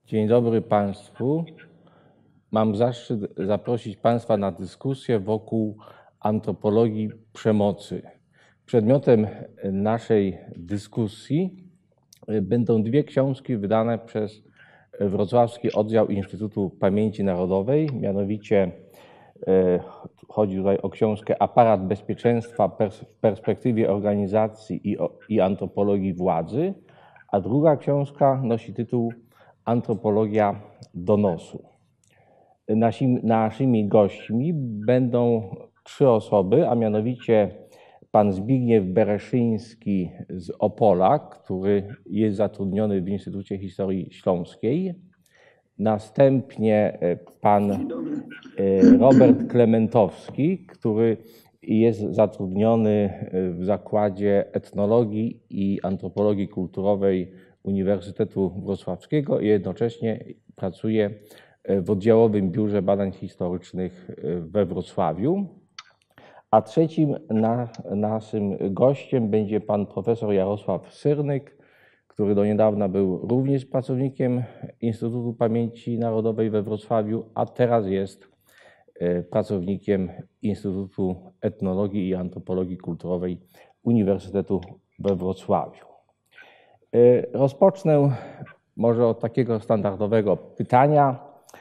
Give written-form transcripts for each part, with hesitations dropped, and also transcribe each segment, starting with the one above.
Dzień dobry Państwu. Mam zaszczyt zaprosić Państwa na dyskusję wokół antropologii przemocy. Przedmiotem naszej dyskusji będą dwie książki wydane przez Wrocławski Oddział Instytutu Pamięci Narodowej. Mianowicie chodzi tutaj o książkę Aparat bezpieczeństwa w perspektywie organizacji i antropologii władzy, a druga książka nosi tytuł Antropologia donosu. Naszymi gośćmi będą trzy osoby, a mianowicie pan Zbigniew Bereszyński z Opola, który jest zatrudniony w Instytucie Historii Śląskiej. Następnie pan Robert Klementowski, który jest zatrudniony w Zakładzie Etnologii i Antropologii Kulturowej Uniwersytetu Wrocławskiego i jednocześnie pracuje w Oddziałowym Biurze Badań Historycznych we Wrocławiu. A trzecim naszym gościem będzie pan profesor Jarosław Syrnyk, który do niedawna był również pracownikiem Instytutu Pamięci Narodowej we Wrocławiu, a teraz jest pracownikiem Instytutu Etnologii i Antropologii Kulturowej Uniwersytetu we Wrocławiu. Rozpocznę może od takiego standardowego pytania.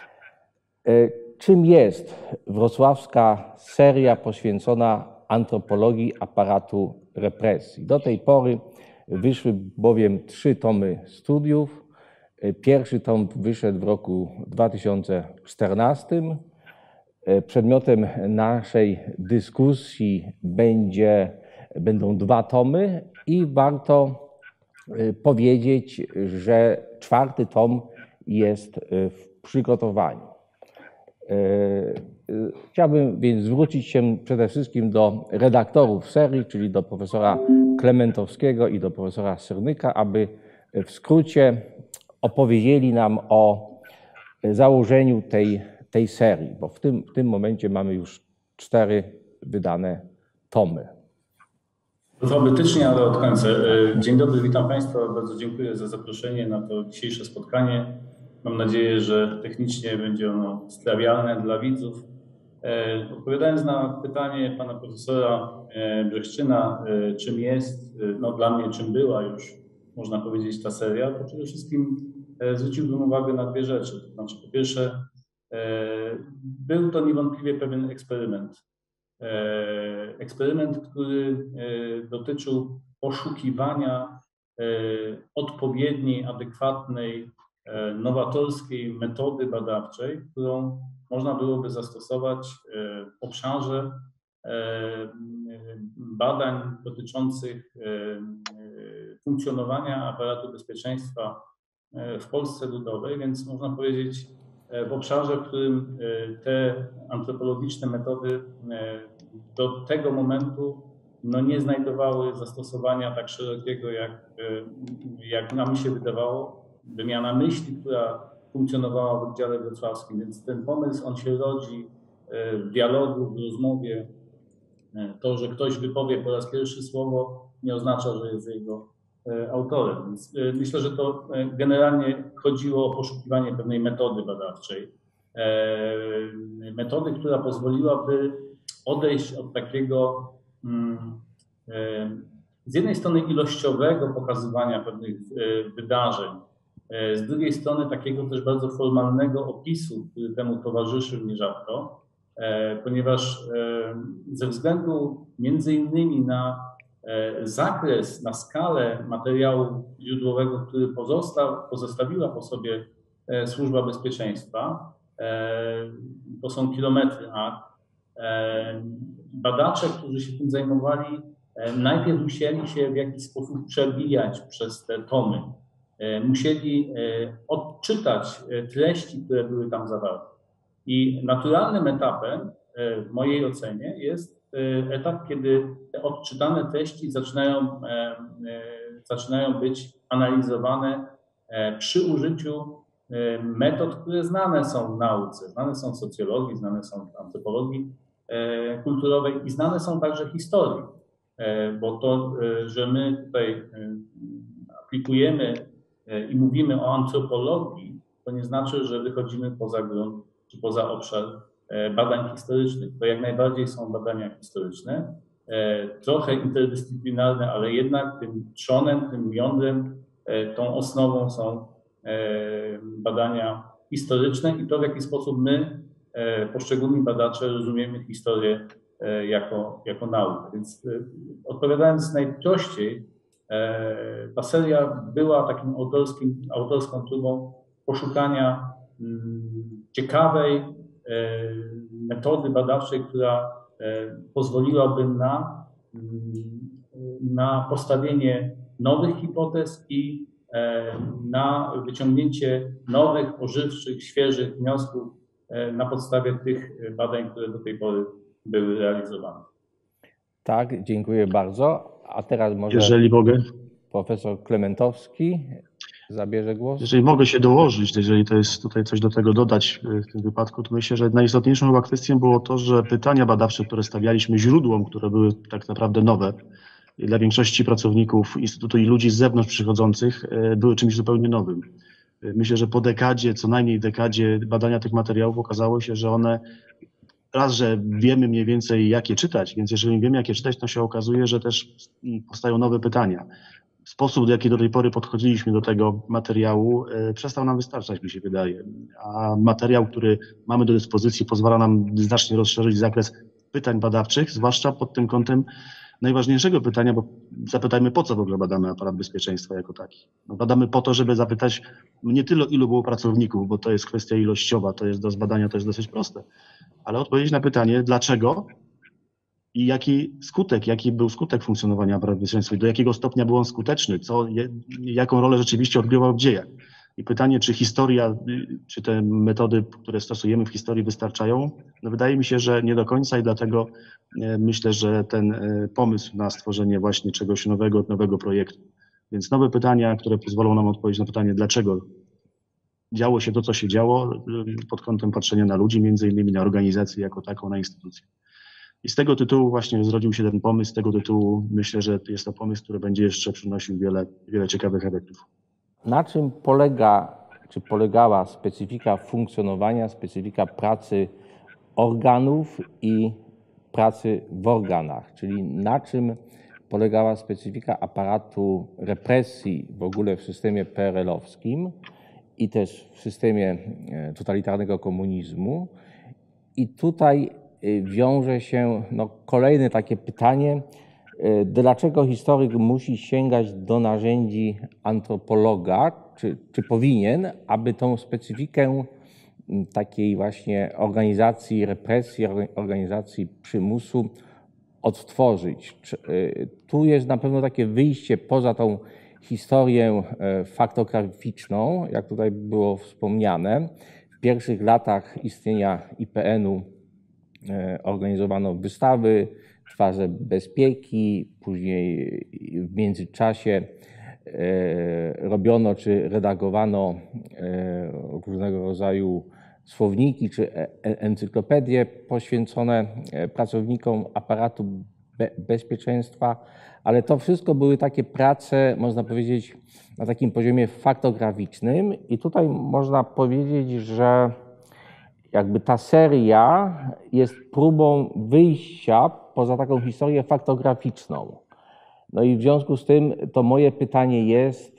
Czym jest wrocławska seria poświęcona antropologii aparatu represji? Do tej pory wyszły bowiem 3 tomy studiów. Pierwszy tom wyszedł w roku 2014. Przedmiotem naszej dyskusji będą 2 tomy i warto powiedzieć, że 4. tom jest w przygotowaniu. Chciałbym więc zwrócić się przede wszystkim do redaktorów serii, czyli do profesora Klementowskiego i do profesora Syrnyka, aby w skrócie opowiedzieli nam o założeniu tej serii, bo w tym momencie mamy już 4 wydane tomy. Alfabetycznie, ale od końca. Dzień dobry, witam Państwa. Bardzo dziękuję za zaproszenie na to dzisiejsze spotkanie. Mam nadzieję, że technicznie będzie ono strawialne dla widzów. Odpowiadając na pytanie pana profesora Brzechczyna, czym jest, no dla mnie czym była już, można powiedzieć, ta seria, to przede wszystkim zwróciłbym uwagę na 2 rzeczy. To znaczy, po pierwsze, był to niewątpliwie pewien eksperyment. Eksperyment, który dotyczył poszukiwania odpowiedniej, adekwatnej, nowatorskiej metody badawczej, którą można byłoby zastosować w obszarze badań dotyczących funkcjonowania aparatu bezpieczeństwa w Polsce Ludowej, więc można powiedzieć w obszarze, w którym te antropologiczne metody do tego momentu nie znajdowały zastosowania tak szerokiego, jak nam się wydawało. Wymiana myśli, która funkcjonowała w oddziale wrocławskim, więc ten pomysł, on się rodzi w dialogu, w rozmowie. To, że ktoś wypowie po raz pierwszy słowo, nie oznacza, że jest jego autorem. Więc myślę, że to generalnie chodziło o poszukiwanie pewnej metody badawczej. Metody, która pozwoliłaby odejść od takiego z jednej strony ilościowego pokazywania pewnych wydarzeń, z drugiej strony takiego też bardzo formalnego opisu, który temu towarzyszył nierzadko, ponieważ ze względu między innymi na zakres, na skalę materiału źródłowego, który pozostawiła po sobie Służba Bezpieczeństwa, to są kilometry akt, badacze, którzy się tym zajmowali, najpierw musieli się w jakiś sposób przebijać przez te tomy. Musieli odczytać treści, które były tam zawarte. I naturalnym etapem, w mojej ocenie, jest etap, kiedy te odczytane treści zaczynają być analizowane przy użyciu metod, które znane są w nauce, znane są w socjologii, znane są w antropologii kulturowej i znane są także historii. Bo to, że my tutaj aplikujemy i mówimy o antropologii, to nie znaczy, że wychodzimy poza grunt czy poza obszar badań historycznych. To jak najbardziej są badania historyczne, trochę interdyscyplinarne, ale jednak tym trzonem, tym jądrem, tą osnową są badania historyczne i to, w jaki sposób my, poszczególni badacze, rozumiemy historię jako naukę. Więc odpowiadając najprościej, ta seria była takim autorską próbą poszukania ciekawej metody badawczej, która pozwoliłaby na postawienie nowych hipotez i na wyciągnięcie nowych, ożywczych, świeżych wniosków na podstawie tych badań, które do tej pory były realizowane. Tak, dziękuję bardzo. A teraz może Jeżeli mogę, profesor Klementowski zabierze głos. jeżeli mogę się dołożyć, jeżeli to jest tutaj coś do tego dodać w tym wypadku, to myślę, że najistotniejszą chyba kwestią było to, że pytania badawcze, które stawialiśmy źródłom, które były tak naprawdę nowe dla większości pracowników Instytutu i ludzi z zewnątrz przychodzących, były czymś zupełnie nowym. Myślę, że po dekadzie, co najmniej dekadzie badania tych materiałów okazało się, że one raz, że wiemy mniej więcej jakie czytać, więc jeżeli wiemy jakie czytać, to się okazuje, że też powstają nowe pytania. Sposób, w jaki do tej pory podchodziliśmy do tego materiału, przestał nam wystarczać, mi się wydaje. A materiał, który mamy do dyspozycji, pozwala nam znacznie rozszerzyć zakres pytań badawczych, zwłaszcza pod tym kątem najważniejszego pytania, bo zapytajmy, po co w ogóle badamy aparat bezpieczeństwa jako taki. No, badamy po to, żeby zapytać nie tyle, ilu było pracowników, bo to jest kwestia ilościowa, to jest do zbadania, to jest dosyć proste, ale odpowiedzieć na pytanie, dlaczego i jaki był skutek funkcjonowania aparatu bezpieczeństwa i do jakiego stopnia był on skuteczny, jaką rolę rzeczywiście odgrywał w dziejach. I pytanie, czy historia, czy te metody, które stosujemy w historii wystarczają, no wydaje mi się, że nie do końca i dlatego myślę, że ten pomysł na stworzenie właśnie czegoś nowego projektu. Więc nowe pytania, które pozwolą nam odpowiedzieć na pytanie, dlaczego działo się to, co się działo, pod kątem patrzenia na ludzi, między innymi na organizację jako taką, na instytucję. I z tego tytułu właśnie zrodził się ten pomysł, z tego tytułu myślę, że jest to pomysł, który będzie jeszcze przynosił wiele ciekawych efektów. Na czym polega, czy polegała specyfika funkcjonowania, specyfika pracy organów i pracy w organach, czyli na czym polegała specyfika aparatu represji w ogóle w systemie PRL-owskim i też w systemie totalitarnego komunizmu. I tutaj wiąże się kolejne takie pytanie, dlaczego historyk musi sięgać do narzędzi antropologa, czy powinien, aby tą specyfikę takiej właśnie organizacji represji, organizacji przymusu odtworzyć. Tu jest na pewno takie wyjście poza tą historię faktograficzną, jak tutaj było wspomniane. W pierwszych latach istnienia IPN-u organizowano wystawy, twarze bezpieki, później w międzyczasie robiono czy redagowano różnego rodzaju słowniki czy encyklopedie poświęcone pracownikom aparatu bezpieczeństwa, ale to wszystko były takie prace, można powiedzieć, na takim poziomie faktograficznym i tutaj można powiedzieć, że jakby ta seria jest próbą wyjścia poza taką historię faktograficzną. No i w związku z tym to moje pytanie jest,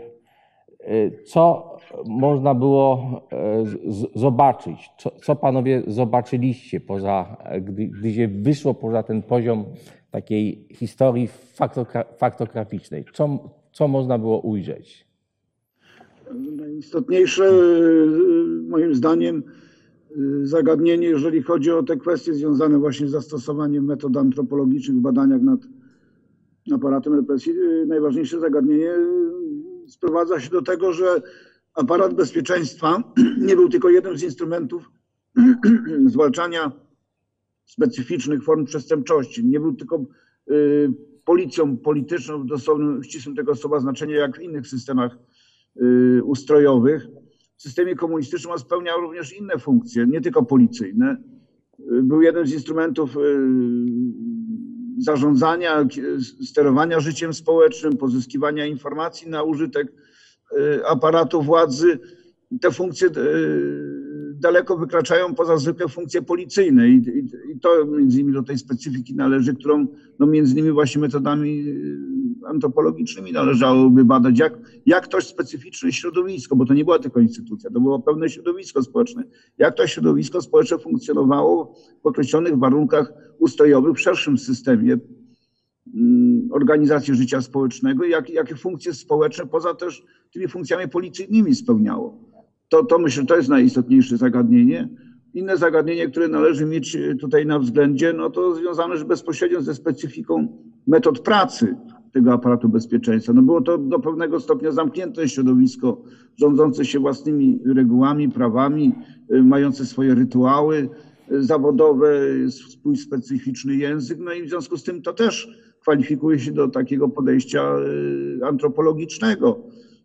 co można było zobaczyć, co panowie zobaczyliście, gdy się wyszło poza ten poziom takiej historii faktograficznej? Co można było ujrzeć? Najistotniejsze moim zdaniem zagadnienie, jeżeli chodzi o te kwestie związane właśnie z zastosowaniem metod antropologicznych w badaniach nad aparatem represji, najważniejsze zagadnienie sprowadza się do tego, że aparat bezpieczeństwa nie był tylko jednym z instrumentów zwalczania specyficznych form przestępczości. Nie był tylko policją polityczną w dosłownym, ścisłym tego słowa znaczeniu, jak w innych systemach ustrojowych. W systemie komunistycznym on spełniał również inne funkcje, nie tylko policyjne. Był jednym z instrumentów zarządzania, sterowania życiem społecznym, pozyskiwania informacji na użytek aparatu władzy. te funkcje daleko wykraczają poza zwykłe funkcje policyjne i to między innymi do tej specyfiki należy, którą no między innymi właśnie metodami antropologicznymi należałoby badać, jak to specyficzne środowisko, bo to nie była tylko instytucja, to było pewne środowisko społeczne, jak to środowisko społeczne funkcjonowało w określonych warunkach ustrojowych w szerszym systemie organizacji życia społecznego i jakie funkcje społeczne poza też tymi funkcjami policyjnymi spełniało. To myślę, to jest najistotniejsze zagadnienie. Inne zagadnienie, które należy mieć tutaj na względzie, no to związane bezpośrednio ze specyfiką metod pracy tego aparatu bezpieczeństwa. No było to do pewnego stopnia zamknięte środowisko, rządzące się własnymi regułami, prawami, mające swoje rytuały zawodowe, swój specyficzny język, no i w związku z tym to też kwalifikuje się do takiego podejścia antropologicznego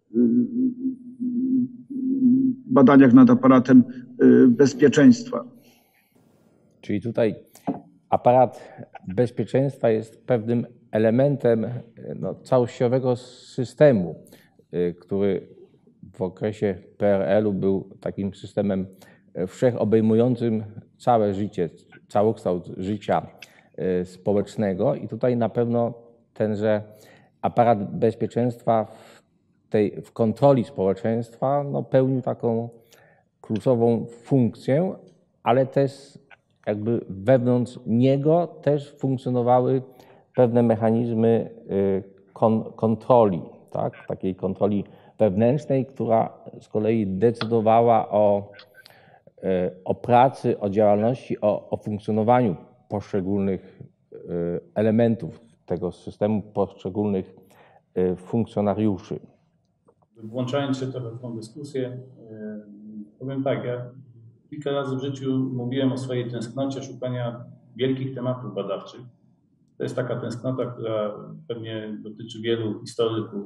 w badaniach nad aparatem bezpieczeństwa. Czyli tutaj aparat bezpieczeństwa jest pewnym elementem całościowego systemu, który w okresie PRL-u był takim systemem wszechobejmującym całe życie, całokształt życia społecznego i tutaj na pewno tenże aparat bezpieczeństwa w kontroli społeczeństwa pełnił taką kluczową funkcję, ale też jakby wewnątrz niego też funkcjonowały pewne mechanizmy kontroli, tak? Takiej kontroli wewnętrznej, która z kolei decydowała o pracy, o działalności, o funkcjonowaniu poszczególnych elementów tego systemu, poszczególnych funkcjonariuszy. Włączając się trochę w tą dyskusję, powiem tak, ja kilka razy w życiu mówiłem o swojej tęsknocie szukania wielkich tematów badawczych. To jest taka tęsknota, która pewnie dotyczy wielu historyków.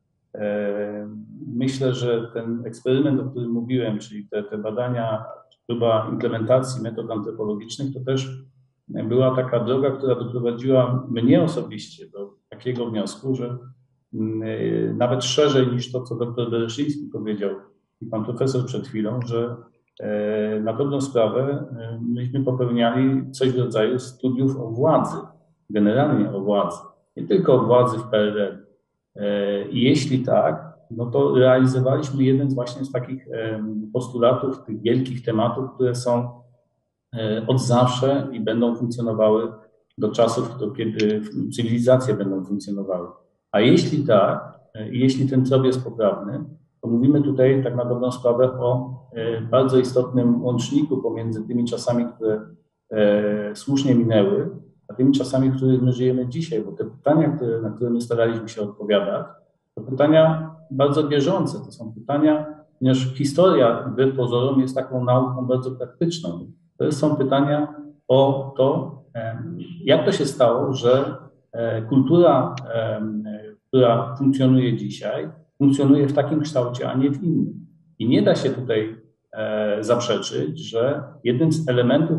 Myślę, że ten eksperyment, o którym mówiłem, czyli te badania, próba implementacji metod antropologicznych, to też była taka droga, która doprowadziła mnie osobiście do takiego wniosku, że nawet szerzej niż to, co dr Bereszyński powiedział i pan profesor przed chwilą, że na dobrą sprawę myśmy popełniali coś w rodzaju studiów o władzy, generalnie o władzy, nie tylko o władzy w PRL. I jeśli tak, no to realizowaliśmy jeden właśnie z takich postulatów, tych wielkich tematów, które są od zawsze i będą funkcjonowały do czasów, kiedy cywilizacje będą funkcjonowały. A jeśli tak, jeśli ten trop jest poprawny, to mówimy tutaj tak na dobrą sprawę o bardzo istotnym łączniku pomiędzy tymi czasami, które słusznie minęły, a tymi czasami, w których my żyjemy dzisiaj, bo te pytania, na które my staraliśmy się odpowiadać, to pytania bardzo bieżące, to są pytania, ponieważ historia wbrew pozorom jest taką nauką bardzo praktyczną. To są pytania o to, jak to się stało, że kultura, która funkcjonuje dzisiaj, funkcjonuje w takim kształcie, a nie w innym. I nie da się tutaj zaprzeczyć, że jednym z elementów,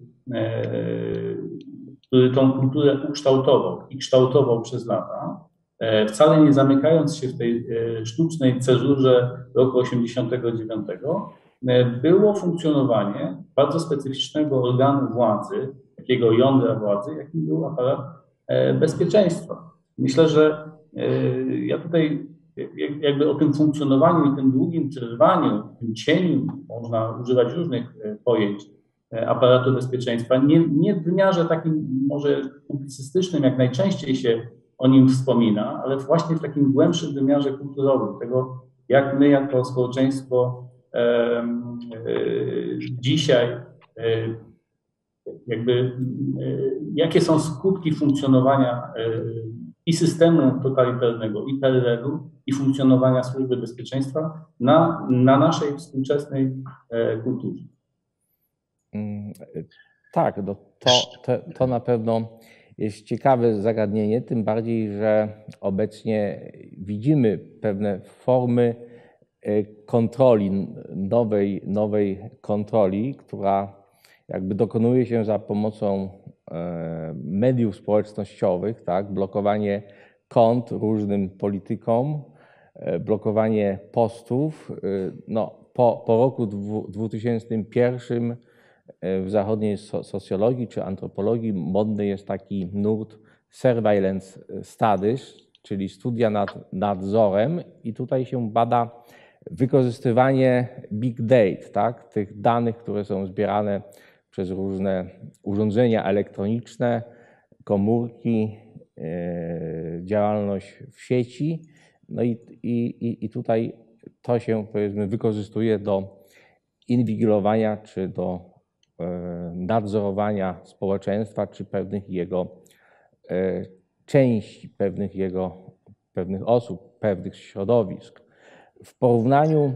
który tą kulturę ukształtował i kształtował przez lata, wcale nie zamykając się w tej sztucznej cezurze roku 1989, było funkcjonowanie bardzo specyficznego organu władzy, takiego jądra władzy, jakim był aparat bezpieczeństwa. Myślę, że ja tutaj jakby o tym funkcjonowaniu i tym długim trwaniu, tym cieniu, można używać różnych pojęć aparatu bezpieczeństwa, nie w wymiarze takim może publicystycznym, jak najczęściej się o nim wspomina, ale właśnie w takim głębszym wymiarze kulturowym, tego jak my jako społeczeństwo dzisiaj jakie są skutki funkcjonowania i systemu totalitarnego, i PRL-u, i funkcjonowania służby bezpieczeństwa na naszej współczesnej kulturze. Tak, to na pewno jest ciekawe zagadnienie, tym bardziej, że obecnie widzimy pewne formy kontroli, nowej kontroli, która jakby dokonuje się za pomocą mediów społecznościowych, tak, blokowanie kont różnym politykom, blokowanie postów. No, po roku 2001 w zachodniej socjologii czy antropologii modny jest taki nurt surveillance studies, czyli studia nad nadzorem, i tutaj się bada wykorzystywanie big data, tak? Tych danych, które są zbierane przez różne urządzenia elektroniczne, komórki, działalność w sieci. No i tutaj to się, powiedzmy, wykorzystuje do inwigilowania czy do nadzorowania społeczeństwa czy pewnych jego części, pewnych osób, pewnych środowisk. W porównaniu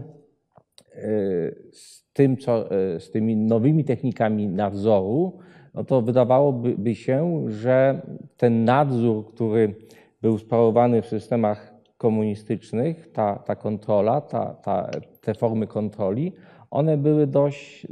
z tymi nowymi technikami nadzoru, no to wydawałoby się, że ten nadzór, który był sprawowany w systemach komunistycznych, ta kontrola, te formy kontroli, one były dość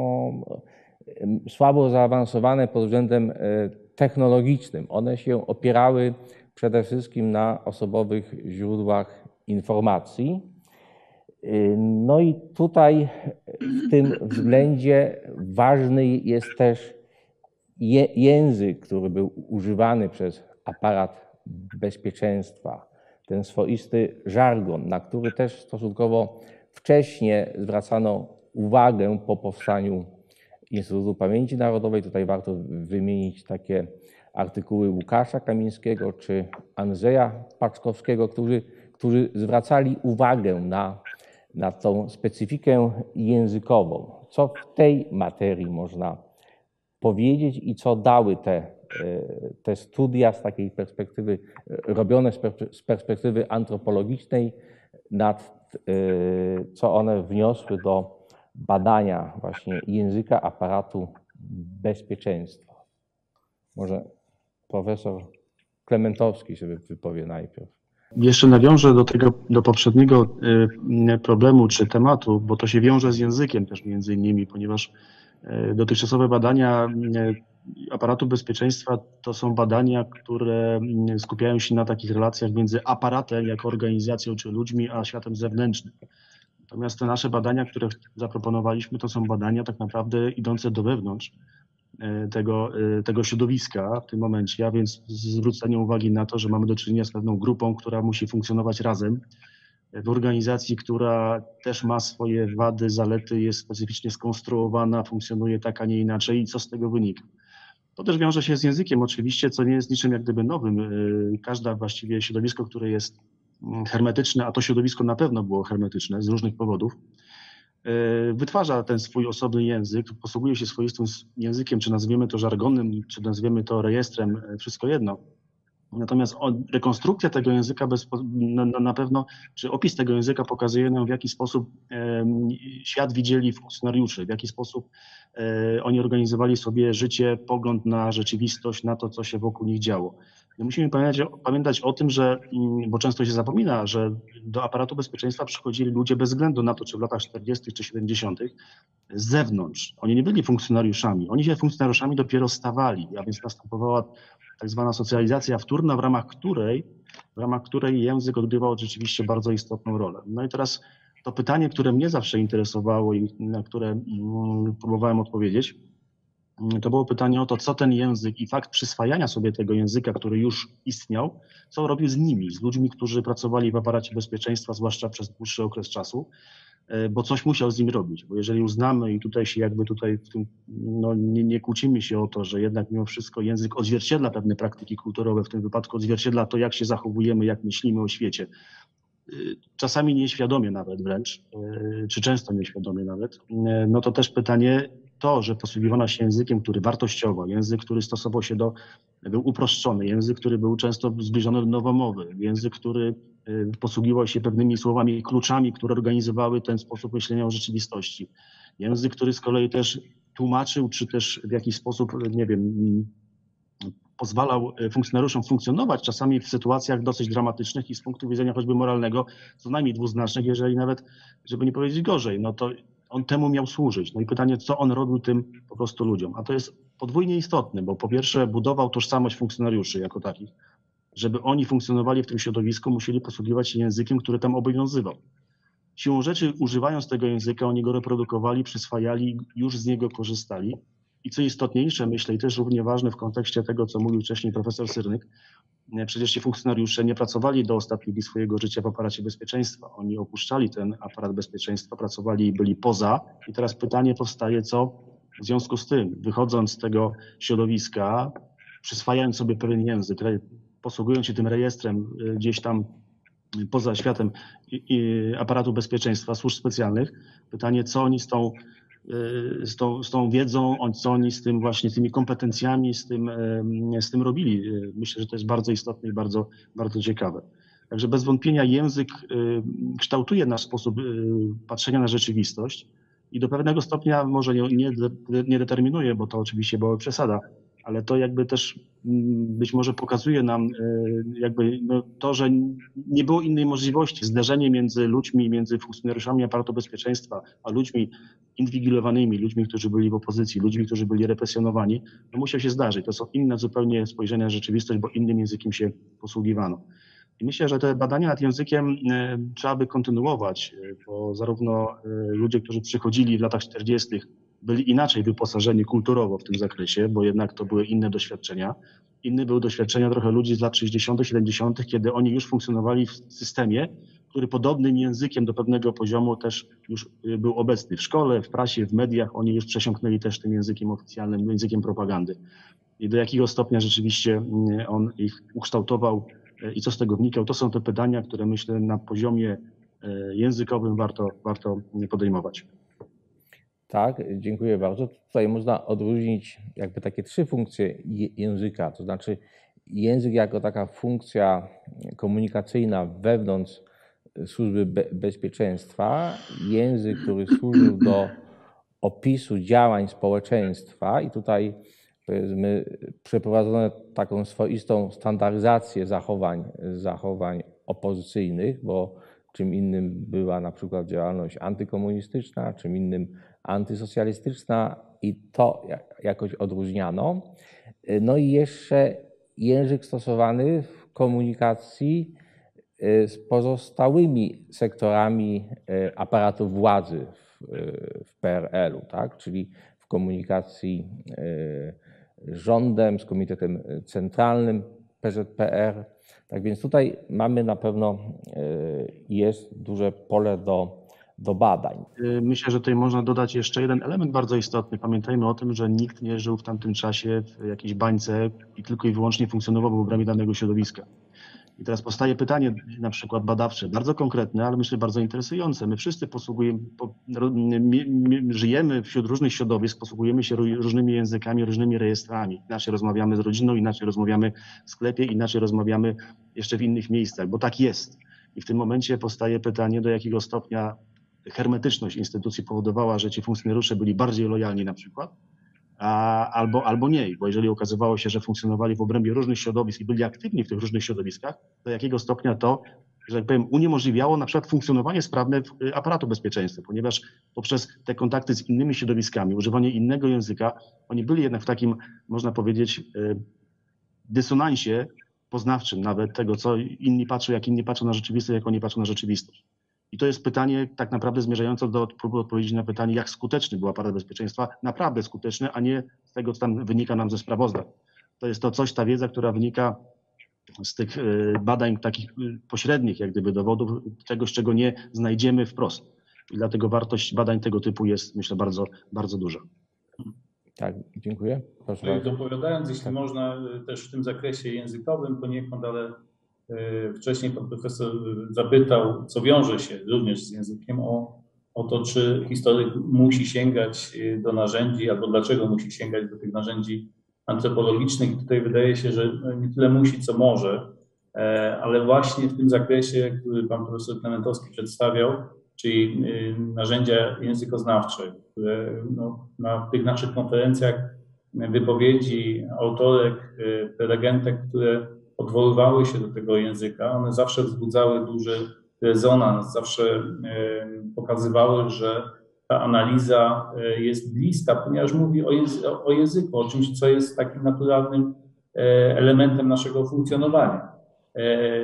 słabo zaawansowane pod względem technologicznym. One się opierały przede wszystkim na osobowych źródłach informacji. No i tutaj w tym względzie ważny jest też język, który był używany przez aparat bezpieczeństwa, ten swoisty żargon, na który też stosunkowo wcześnie zwracano uwagę po powstaniu Instytutu Pamięci Narodowej. Tutaj warto wymienić takie artykuły Łukasza Kamińskiego czy Andrzeja Paczkowskiego, którzy zwracali uwagę na tą specyfikę językową. Co w tej materii można powiedzieć i co dały te studia z takiej perspektywy, robione z perspektywy antropologicznej, co one wniosły do badania właśnie języka aparatu bezpieczeństwa. Może profesor Klementowski się wypowie najpierw. Jeszcze nawiążę do poprzedniego problemu czy tematu, bo to się wiąże z językiem też między innymi, ponieważ dotychczasowe badania aparatu bezpieczeństwa to są badania, które skupiają się na takich relacjach między aparatem jako organizacją czy ludźmi, a światem zewnętrznym. Natomiast te nasze badania, które zaproponowaliśmy, to są badania tak naprawdę idące do wewnątrz tego środowiska w tym momencie, a więc zwrócenie uwagi na to, że mamy do czynienia z pewną grupą, która musi funkcjonować razem w organizacji, która też ma swoje wady, zalety, jest specyficznie skonstruowana, funkcjonuje tak, a nie inaczej i co z tego wynika. To też wiąże się z językiem oczywiście, co nie jest niczym jak gdyby nowym. Każde właściwie środowisko, które jest hermetyczne, a to środowisko na pewno było hermetyczne z różnych powodów, wytwarza ten swój osobny język, posługuje się swoistym językiem, czy nazwiemy to żargonem, czy nazwiemy to rejestrem, wszystko jedno. Natomiast rekonstrukcja tego języka na pewno, czy opis tego języka pokazuje nam, w jaki sposób świat widzieli funkcjonariusze, w jaki sposób oni organizowali sobie życie, pogląd na rzeczywistość, na to, co się wokół nich działo. No musimy pamiętać o tym, że, bo często się zapomina, że do aparatu bezpieczeństwa przychodzili ludzie bez względu na to, czy w latach 40. czy 70. z zewnątrz. Oni nie byli funkcjonariuszami, oni się funkcjonariuszami dopiero stawali, a więc następowała tak zwana socjalizacja wtórna, w ramach której język odgrywał rzeczywiście bardzo istotną rolę. No i teraz to pytanie, które mnie zawsze interesowało i na które próbowałem odpowiedzieć, to było pytanie o to, co ten język i fakt przyswajania sobie tego języka, który już istniał, co robił z nimi, z ludźmi, którzy pracowali w aparacie bezpieczeństwa, zwłaszcza przez dłuższy okres czasu, bo coś musiał z nim robić, bo jeżeli uznamy i tutaj się w tym, nie kłócimy się o to, że jednak mimo wszystko język odzwierciedla pewne praktyki kulturowe, w tym wypadku odzwierciedla to, jak się zachowujemy, jak myślimy o świecie, czasami nieświadomie nawet wręcz, czy często nieświadomie nawet, no to też pytanie to, że posługiwano się językiem, który wartościowo, język, który stosował się był uproszczony, język, który był często zbliżony do nowomowy, język, który posługiwał się pewnymi słowami i kluczami, które organizowały ten sposób myślenia o rzeczywistości. Język, który z kolei też tłumaczył, czy też w jakiś sposób, nie wiem, pozwalał funkcjonariuszom funkcjonować czasami w sytuacjach dosyć dramatycznych i z punktu widzenia choćby moralnego co najmniej dwuznacznych, jeżeli nawet, żeby nie powiedzieć gorzej, no to on temu miał służyć. No i pytanie, co on robił tym po prostu ludziom. A to jest podwójnie istotne, bo po pierwsze budował tożsamość funkcjonariuszy jako takich. Żeby oni funkcjonowali w tym środowisku, musieli posługiwać się językiem, który tam obowiązywał. Siłą rzeczy, używając tego języka, oni go reprodukowali, przyswajali, już z niego korzystali. I co istotniejsze, myślę, i też równie ważne w kontekście tego, co mówił wcześniej profesor Syrnyk, przecież ci funkcjonariusze nie pracowali do ostatnich dni swojego życia w aparacie bezpieczeństwa. Oni opuszczali ten aparat bezpieczeństwa, pracowali i byli poza. I teraz pytanie powstaje, co w związku z tym, wychodząc z tego środowiska, przyswajając sobie pewien język, posługując się tym rejestrem gdzieś tam poza światem aparatu bezpieczeństwa, służb specjalnych, pytanie, co oni z tą wiedzą, co oni z tym właśnie, tymi kompetencjami, z tym robili. Myślę, że to jest bardzo istotne i bardzo, bardzo ciekawe. Także bez wątpienia język kształtuje nasz sposób patrzenia na rzeczywistość i do pewnego stopnia może nie determinuje, bo to oczywiście była przesada, ale to jakby też być może pokazuje nam jakby to, że nie było innej możliwości. Zderzenie między ludźmi, między funkcjonariuszami aparatu bezpieczeństwa, a ludźmi inwigilowanymi, ludźmi, którzy byli w opozycji, ludźmi, którzy byli represjonowani, no musiał się zdarzyć. To są inne zupełnie spojrzenia na rzeczywistość, bo innym językiem się posługiwano. I myślę, że te badania nad językiem trzeba by kontynuować, bo zarówno ludzie, którzy przychodzili w latach 40., byli inaczej wyposażeni kulturowo w tym zakresie, bo jednak to były inne doświadczenia. Inne były doświadczenia trochę ludzi z lat 60., 70., kiedy oni już funkcjonowali w systemie, który podobnym językiem do pewnego poziomu też już był obecny w szkole, w prasie, w mediach. Oni już przesiąknęli też tym językiem oficjalnym, językiem propagandy. I do jakiego stopnia rzeczywiście on ich ukształtował i co z tego wynikał, to są te pytania, które myślę na poziomie językowym warto podejmować. Tak, dziękuję bardzo. Tutaj można odróżnić jakby takie 3 funkcje języka, to znaczy język jako taka funkcja komunikacyjna wewnątrz służby bezpieczeństwa, język, który służył do opisu działań społeczeństwa i tutaj powiedzmy przeprowadzono taką swoistą standaryzację zachowań opozycyjnych, bo czym innym była na przykład działalność antykomunistyczna, czym innym antysocjalistyczna i to jakoś odróżniano. No i jeszcze język stosowany w komunikacji z pozostałymi sektorami aparatu władzy w PRL-u, tak? Czyli w komunikacji z rządem, z Komitetem Centralnym PZPR. Tak więc tutaj mamy na pewno, jest duże pole do badań. Myślę, że tutaj można dodać jeszcze jeden element bardzo istotny. Pamiętajmy o tym, że nikt nie żył w tamtym czasie w jakiejś bańce i tylko i wyłącznie funkcjonował w obrębie danego środowiska. I teraz powstaje pytanie na przykład badawcze, bardzo konkretne, ale myślę bardzo interesujące. My wszyscy żyjemy wśród różnych środowisk, posługujemy się różnymi językami, różnymi rejestrami. Inaczej rozmawiamy z rodziną, inaczej rozmawiamy w sklepie, inaczej rozmawiamy jeszcze w innych miejscach, bo tak jest. I w tym momencie powstaje pytanie, do jakiego stopnia hermetyczność instytucji powodowała, że ci funkcjonariusze byli bardziej lojalni na przykład, albo nie, bo jeżeli okazywało się, że funkcjonowali w obrębie różnych środowisk i byli aktywni w tych różnych środowiskach, do jakiego stopnia to, że tak powiem, uniemożliwiało na przykład funkcjonowanie sprawne aparatu bezpieczeństwa, ponieważ poprzez te kontakty z innymi środowiskami, używanie innego języka, oni byli jednak w takim, można powiedzieć, dysonansie poznawczym nawet tego, co inni patrzą, jak inni patrzą na rzeczywistość, jak oni patrzą na rzeczywistość. I to jest pytanie tak naprawdę zmierzające do próby odpowiedzi na pytanie, jak skuteczny był aparat bezpieczeństwa. Naprawdę skuteczny, a nie z tego, co tam wynika nam ze sprawozdań. To jest to coś, ta wiedza, która wynika z tych badań takich pośrednich, jak gdyby dowodów, czegoś, czego nie znajdziemy wprost. I dlatego wartość badań tego typu jest, myślę, bardzo, bardzo duża. Tak, dziękuję. Proszę. Dopowiadając, jeśli można, też w tym zakresie językowym poniekąd, ale wcześniej pan profesor zapytał, co wiąże się również z językiem, o to, czy historyk musi sięgać do narzędzi, albo dlaczego musi sięgać do tych narzędzi antropologicznych. Tutaj wydaje się, że nie tyle musi, co może, ale właśnie w tym zakresie, który pan profesor Klementowski przedstawiał, czyli narzędzia językoznawcze, które na tych naszych konferencjach wypowiedzi autorek, prelegentek, które odwoływały się do tego języka, one zawsze wzbudzały duży rezonans, zawsze pokazywały, że ta analiza jest bliska, ponieważ mówi o języku, o czymś, co jest takim naturalnym elementem naszego funkcjonowania.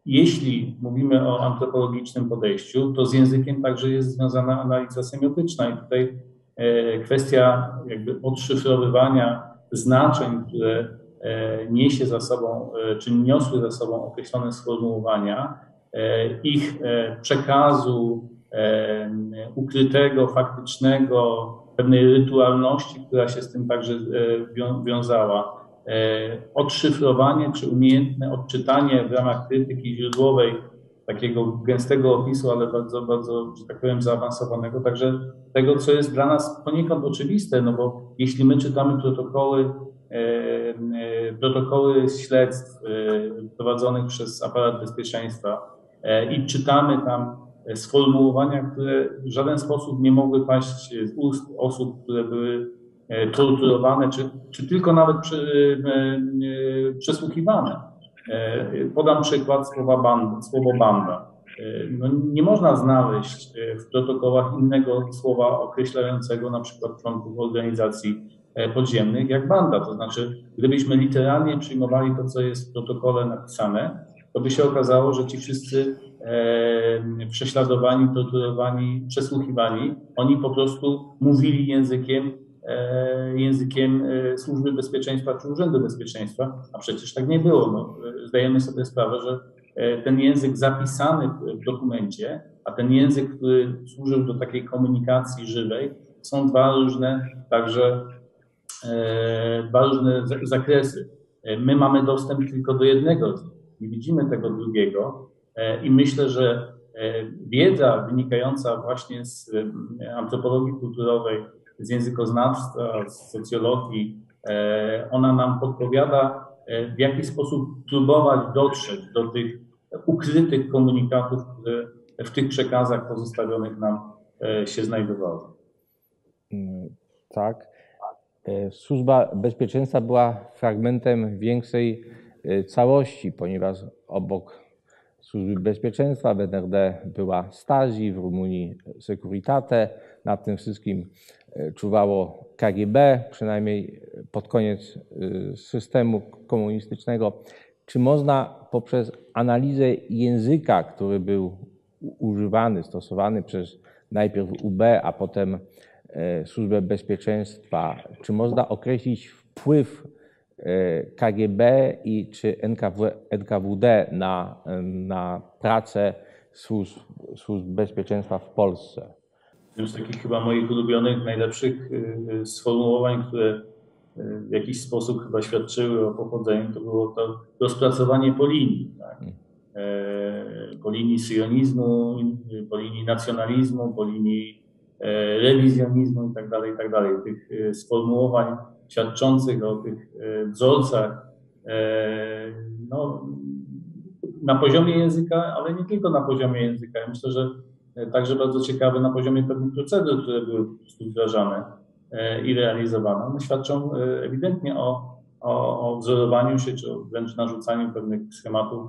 jeśli mówimy o antropologicznym podejściu, to z językiem także jest związana analiza semiotyczna i tutaj kwestia jakby odszyfrowywania znaczeń, które niesie za sobą, czy niosły za sobą określone sformułowania, ich przekazu ukrytego, faktycznego, pewnej rytualności, która się z tym także wiązała. Odszyfrowanie czy umiejętne odczytanie w ramach krytyki źródłowej takiego gęstego opisu, ale bardzo, bardzo, że tak powiem, zaawansowanego, także tego, co jest dla nas poniekąd oczywiste, no bo jeśli my czytamy protokoły śledztw prowadzonych przez aparat bezpieczeństwa i czytamy tam sformułowania, które w żaden sposób nie mogły paść z ust osób, które były torturowane, czy tylko nawet przesłuchiwane. Podam przykład słowo banda. No, nie można znaleźć w protokołach innego słowa określającego na przykład członków organizacji podziemnych jak banda. To znaczy, gdybyśmy literalnie przyjmowali to, co jest w protokole napisane, to by się okazało, że ci wszyscy prześladowani, torturowani, przesłuchiwani, oni po prostu mówili językiem Służby Bezpieczeństwa czy Urzędu Bezpieczeństwa, a przecież tak nie było. No, zdajemy sobie sprawę, że ten język zapisany w dokumencie, a ten język, który służył do takiej komunikacji żywej, są dwa różne zakresy. My mamy dostęp tylko do jednego, nie widzimy tego drugiego i myślę, że wiedza wynikająca właśnie z antropologii kulturowej, z językoznawstwa, z socjologii, ona nam podpowiada, w jaki sposób próbować dotrzeć do tych ukrytych komunikatów, które w tych przekazach pozostawionych nam się znajdowały. Tak. Służba Bezpieczeństwa była fragmentem większej całości, ponieważ obok Służby Bezpieczeństwa w NRD była Stasi, w Rumunii Securitate, nad tym wszystkim czuwało KGB, przynajmniej pod koniec systemu komunistycznego. Czy można poprzez analizę języka, który był używany, stosowany przez najpierw UB, a potem Służbę Bezpieczeństwa, czy można określić wpływ KGB czy NKWD na pracę służb bezpieczeństwa w Polsce? Jednym z takich chyba moich ulubionych, najlepszych sformułowań, które w jakiś sposób chyba świadczyły o pochodzeniu, to było to rozpracowanie po linii. Tak? Po linii syjonizmu, po linii nacjonalizmu, po linii rewizjonizmu i tak dalej. Tych sformułowań świadczących o tych wzorcach no, na poziomie języka, ale nie tylko na poziomie języka. Ja myślę, że także bardzo ciekawe na poziomie pewnych procedur, które były po prostu wdrażane i realizowane. One świadczą ewidentnie o wzorowaniu się, czy wręcz narzucaniu pewnych schematów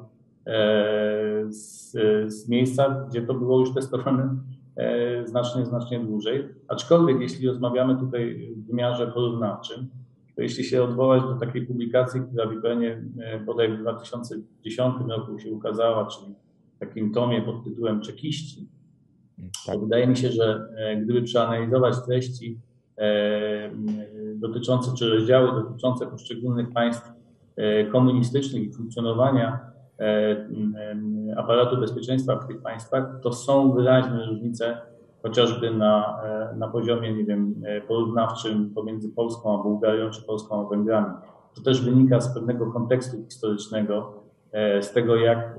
z miejsca, gdzie to było już testowane znacznie dłużej. Aczkolwiek jeśli rozmawiamy tutaj w wymiarze porównawczym, to jeśli się odwołać do takiej publikacji, która w IPN-ie bodaj w 2010 roku się ukazała, czyli w takim tomie pod tytułem Czekiści, to wydaje mi się, że gdyby przeanalizować treści dotyczące, czy rozdziały dotyczące poszczególnych państw komunistycznych i funkcjonowania aparatu bezpieczeństwa w tych państwach, to są wyraźne różnice chociażby na poziomie, nie wiem, porównawczym pomiędzy Polską a Bułgarią, czy Polską a Węgrami. To też wynika z pewnego kontekstu historycznego, z tego, jak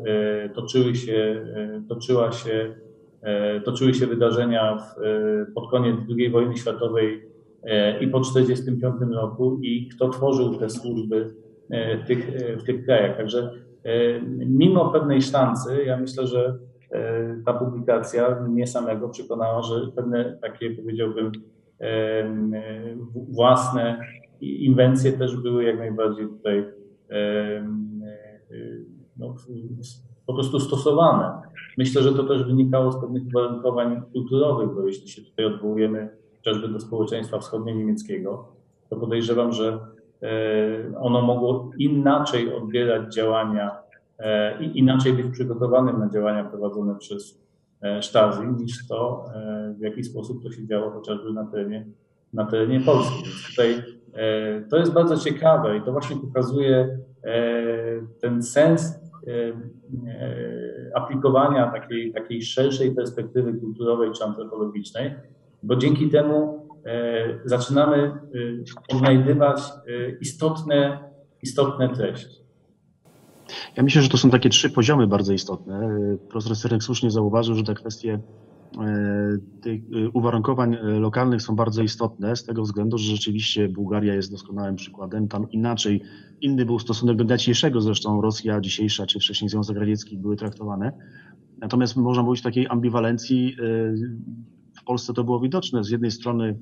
toczyły się wydarzenia pod koniec II wojny światowej i po 1945 roku i kto tworzył te służby w tych krajach. Także mimo pewnej sztancy, ja myślę, że ta publikacja mnie samego przekonała, że pewne takie, powiedziałbym, własne inwencje też były jak najbardziej tutaj no, po prostu stosowane. Myślę, że to też wynikało z pewnych uwarunkowań kulturowych, bo jeśli się tutaj odwołujemy chociażby do społeczeństwa wschodnio-niemieckiego, to podejrzewam, że ono mogło inaczej odbierać działania i inaczej być przygotowanym na działania prowadzone przez Stasi niż to, w jaki sposób to się działo chociażby na terenie Polski. Więc tutaj to jest bardzo ciekawe i to właśnie pokazuje ten sens aplikowania takiej szerszej perspektywy kulturowej czy antropologicznej, bo dzięki temu zaczynamy odnajdywać istotne treści. Ja myślę, że to są takie 3 poziomy bardzo istotne. Profesor Sernyk słusznie zauważył, że te kwestie tych uwarunkowań lokalnych są bardzo istotne z tego względu, że rzeczywiście Bułgaria jest doskonałym przykładem. Tam inny był stosunek do dnia dzisiejszego, zresztą Rosja dzisiejsza czy wcześniej Związek Radziecki były traktowane. Natomiast można mówić o takiej ambiwalencji. W Polsce to było widoczne. Z jednej strony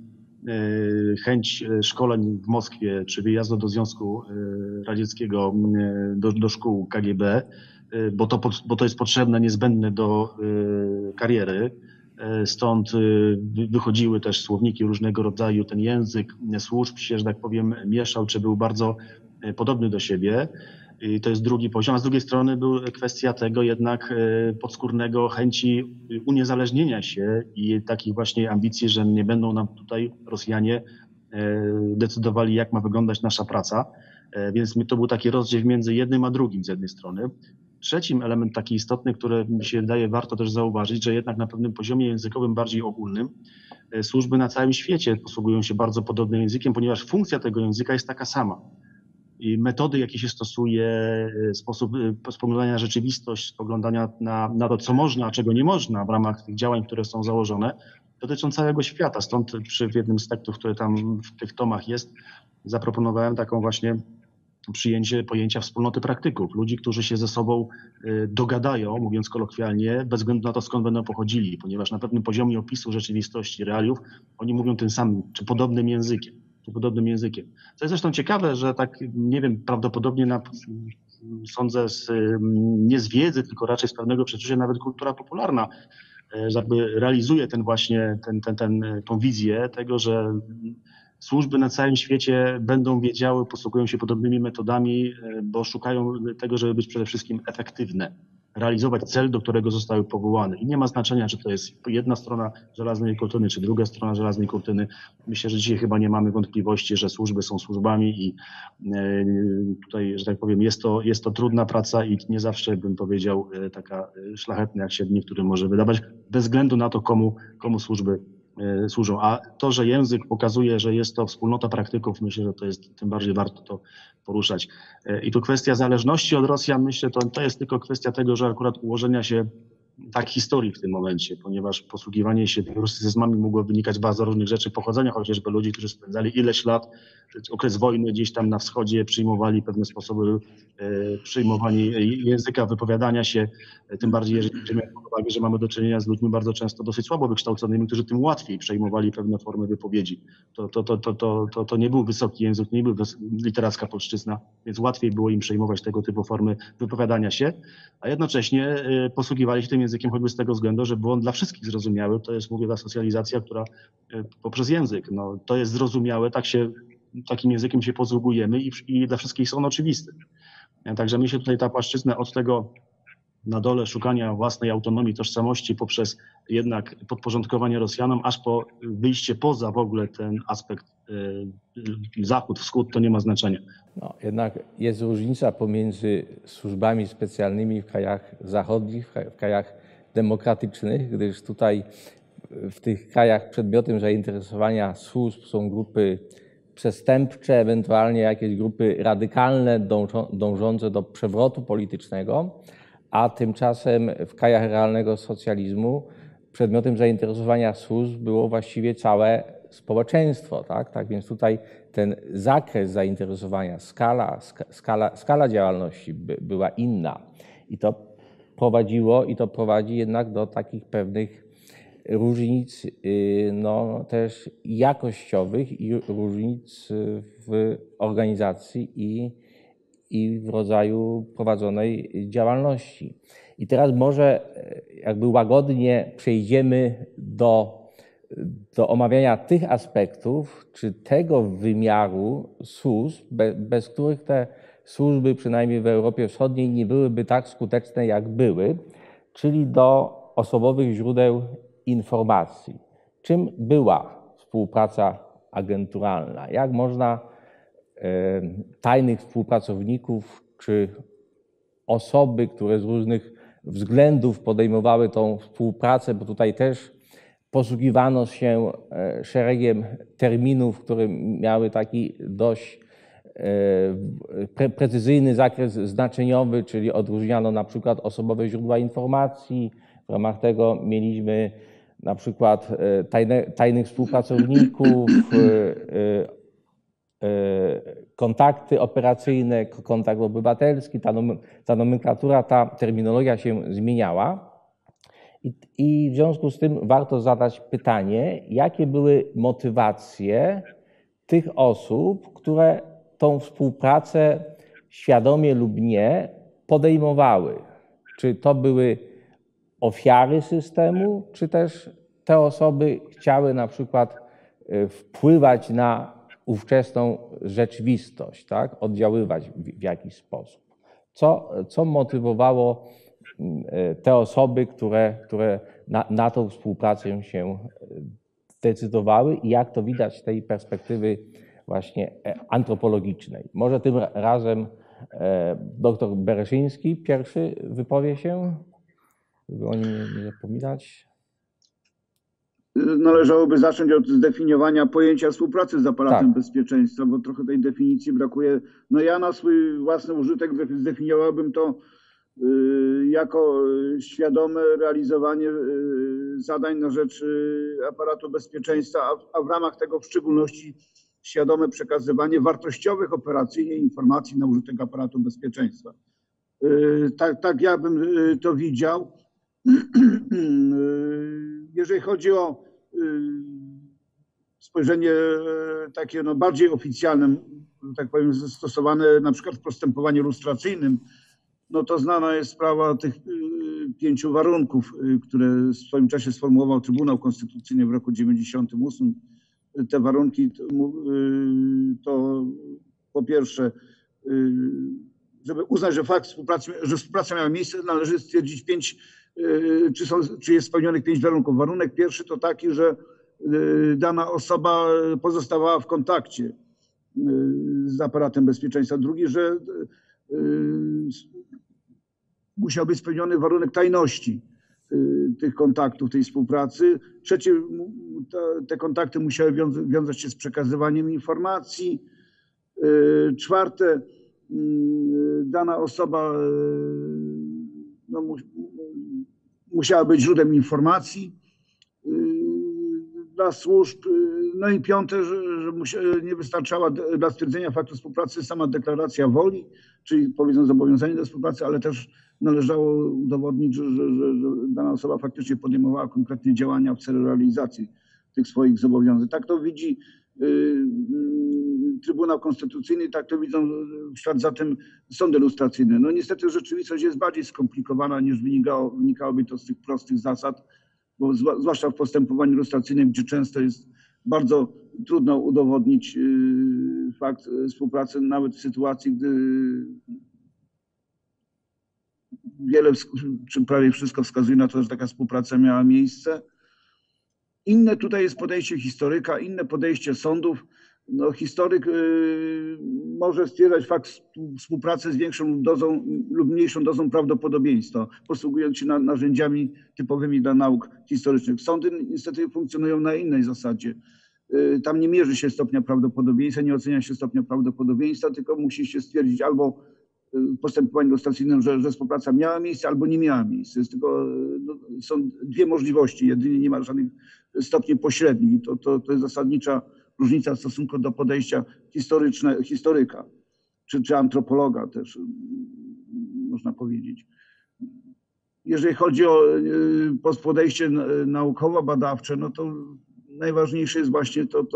chęć szkoleń w Moskwie, czy wyjazdu do Związku Radzieckiego, do szkół KGB, bo to jest potrzebne, niezbędne do kariery. Stąd wychodziły też słowniki różnego rodzaju, ten język służb się, że tak powiem, mieszał, czy był bardzo podobny do siebie. I to jest drugi poziom, a z drugiej strony była kwestia tego jednak podskórnego chęci uniezależnienia się i takich właśnie ambicji, że nie będą nam tutaj Rosjanie decydowali, jak ma wyglądać nasza praca. Więc to był taki rozdział między jednym a drugim z jednej strony. Trzecim element taki istotny, który mi się wydaje warto też zauważyć, że jednak na pewnym poziomie językowym bardziej ogólnym służby na całym świecie posługują się bardzo podobnym językiem, ponieważ funkcja tego języka jest taka sama. I metody, jakie się stosuje, sposób spoglądania na rzeczywistość, spoglądania na to, co można, a czego nie można w ramach tych działań, które są założone, dotyczą całego świata. Stąd w jednym z tekstów, które tam w tych tomach jest, zaproponowałem taką właśnie przyjęcie pojęcia wspólnoty praktyków. Ludzi, którzy się ze sobą dogadają, mówiąc kolokwialnie, bez względu na to, skąd będą pochodzili, ponieważ na pewnym poziomie opisu rzeczywistości, realiów, oni mówią tym samym, czy podobnym językiem. Co jest zresztą ciekawe, że tak, nie wiem, prawdopodobnie sądzę nie z wiedzy, tylko raczej z pewnego przeczucia nawet kultura popularna, jakby realizuje tą wizję tego, że służby na całym świecie będą wiedziały, posługują się podobnymi metodami, bo szukają tego, żeby być przede wszystkim efektywne, realizować cel, do którego zostały powołane. I nie ma znaczenia, czy to jest jedna strona żelaznej kurtyny, czy druga strona żelaznej kurtyny. Myślę, że dzisiaj chyba nie mamy wątpliwości, że służby są służbami i tutaj, że tak powiem, jest to trudna praca i nie zawsze, bym powiedział, taka szlachetna, jak się niektórym może wydawać, bez względu na to, komu służby służą. A to, że język pokazuje, że jest to wspólnota praktyków, myślę, że to jest, tym bardziej warto to poruszać. I tu kwestia zależności od Rosjan, myślę, to jest tylko kwestia tego, że akurat ułożenia się tak historii w tym momencie, ponieważ posługiwanie się tymi rusycyzmami mogło wynikać z bardzo różnych rzeczy pochodzenia, chociażby ludzi, którzy spędzali ileś lat, okres wojny gdzieś tam na wschodzie, przyjmowali pewne sposoby przyjmowania języka, wypowiadania się, tym bardziej jeżeli weźmiemy pod uwagę, że mamy do czynienia z ludźmi bardzo często dosyć słabo wykształconymi, którzy tym łatwiej przejmowali pewne formy wypowiedzi. To nie był wysoki język, nie był literacka polszczyzna, więc łatwiej było im przejmować tego typu formy wypowiadania się, a jednocześnie posługiwali się tym językiem choćby z tego względu, że był on dla wszystkich zrozumiały. To jest, mówię, ta socjalizacja, która poprzez język, no, to jest zrozumiałe, takim językiem się posługujemy i dla wszystkich są oczywiste. Także mi się tutaj ta płaszczyzna od tego na dole szukania własnej autonomii, tożsamości poprzez jednak podporządkowanie Rosjanom, aż po wyjście poza w ogóle ten aspekt zachód, wschód, to nie ma znaczenia. No, jednak jest różnica pomiędzy służbami specjalnymi w krajach zachodnich, w krajach demokratycznych, gdyż tutaj w tych krajach przedmiotem zainteresowania służb są grupy przestępcze, ewentualnie jakieś grupy radykalne, dążące do przewrotu politycznego, a tymczasem w krajach realnego socjalizmu przedmiotem zainteresowania służb było właściwie całe społeczeństwo. Tak więc tutaj ten zakres zainteresowania, skala działalności była inna i to prowadziło i to prowadzi jednak do takich pewnych różnic no, też jakościowych i różnic w organizacji i w rodzaju prowadzonej działalności. I teraz może jakby łagodnie przejdziemy do do omawiania tych aspektów, czy tego wymiaru służb, bez których te służby, przynajmniej w Europie Wschodniej, nie byłyby tak skuteczne, jak były, czyli do osobowych źródeł informacji. Czym była współpraca agenturalna? Jak można tajnych współpracowników czy osoby, które z różnych względów podejmowały tą współpracę, bo tutaj też posługiwano się szeregiem terminów, które miały taki dość precyzyjny zakres znaczeniowy, czyli odróżniano na przykład osobowe źródła informacji. W ramach tego mieliśmy na przykład tajnych współpracowników, kontakty operacyjne, kontakt obywatelski. Ta nomenklatura, ta terminologia się zmieniała. I w związku z tym warto zadać pytanie, jakie były motywacje tych osób, które tą współpracę świadomie lub nie podejmowały. Czy to były ofiary systemu, czy też te osoby chciały na przykład wpływać na ówczesną rzeczywistość, tak? Oddziaływać w jakiś sposób. Co motywowało te osoby, które na tą współpracę się decydowały i jak to widać z tej perspektywy właśnie antropologicznej. Może tym razem dr Bereszyński pierwszy wypowie się, żeby o nim nie zapominać. Należałoby zacząć od zdefiniowania pojęcia współpracy z aparatem bezpieczeństwa, bo trochę tej definicji brakuje. No ja na swój własny użytek zdefiniowałbym to jako świadome realizowanie zadań na rzecz aparatu bezpieczeństwa, a w ramach tego w szczególności świadome przekazywanie wartościowych operacyjnie informacji na użytek aparatu bezpieczeństwa. Tak ja bym to widział. Jeżeli chodzi o spojrzenie takie no bardziej oficjalne, tak powiem, stosowane na przykład w postępowaniu lustracyjnym, no to znana jest sprawa tych 5 warunków, które w swoim czasie sformułował Trybunał Konstytucyjny w roku 1998. Te warunki to po pierwsze, żeby uznać, że fakt współpraca miała miejsce, należy stwierdzić czy jest spełnionych 5 warunków. Warunek pierwszy to taki, że dana osoba pozostawała w kontakcie z aparatem bezpieczeństwa. Drugi, że musiał być spełniony warunek tajności tych kontaktów, tej współpracy. Trzeci, te kontakty musiały wiązać się z przekazywaniem informacji. Czwarte, dana osoba no, musiała być źródłem informacji dla służb. No i piąte, że nie wystarczała dla stwierdzenia faktu współpracy sama deklaracja woli, czyli powiedzmy zobowiązanie do współpracy, ale też należało udowodnić, że dana osoba faktycznie podejmowała konkretne działania w celu realizacji tych swoich zobowiązań. Tak to widzi Trybunał Konstytucyjny, tak to widzą w ślad za tym sądy lustracyjne. No niestety rzeczywistość jest bardziej skomplikowana niż wynikałoby to z tych prostych zasad, bo zwłaszcza w postępowaniu lustracyjnym, gdzie często jest bardzo trudno udowodnić fakt współpracy, nawet w sytuacji, gdy wiele, czy prawie wszystko wskazuje na to, że taka współpraca miała miejsce. Inne tutaj jest podejście historyka, inne podejście sądów. No, historyk może stwierdzać fakt współpracy z większą dozą lub mniejszą dozą prawdopodobieństwa, posługując się narzędziami typowymi dla nauk historycznych. Sądy niestety funkcjonują na innej zasadzie. Tam nie mierzy się stopnia prawdopodobieństwa, nie ocenia się stopnia prawdopodobieństwa, tylko musi się stwierdzić albo w postępowaniu lustracyjnym, że współpraca miała miejsce, albo nie miała miejsca. Jest tylko, no, są dwie możliwości, jedynie nie ma żadnych stopni pośrednich. To jest zasadnicza różnica w stosunku do podejścia historyka, czy antropologa też, można powiedzieć. Jeżeli chodzi o podejście naukowo-badawcze, no to najważniejsze jest właśnie to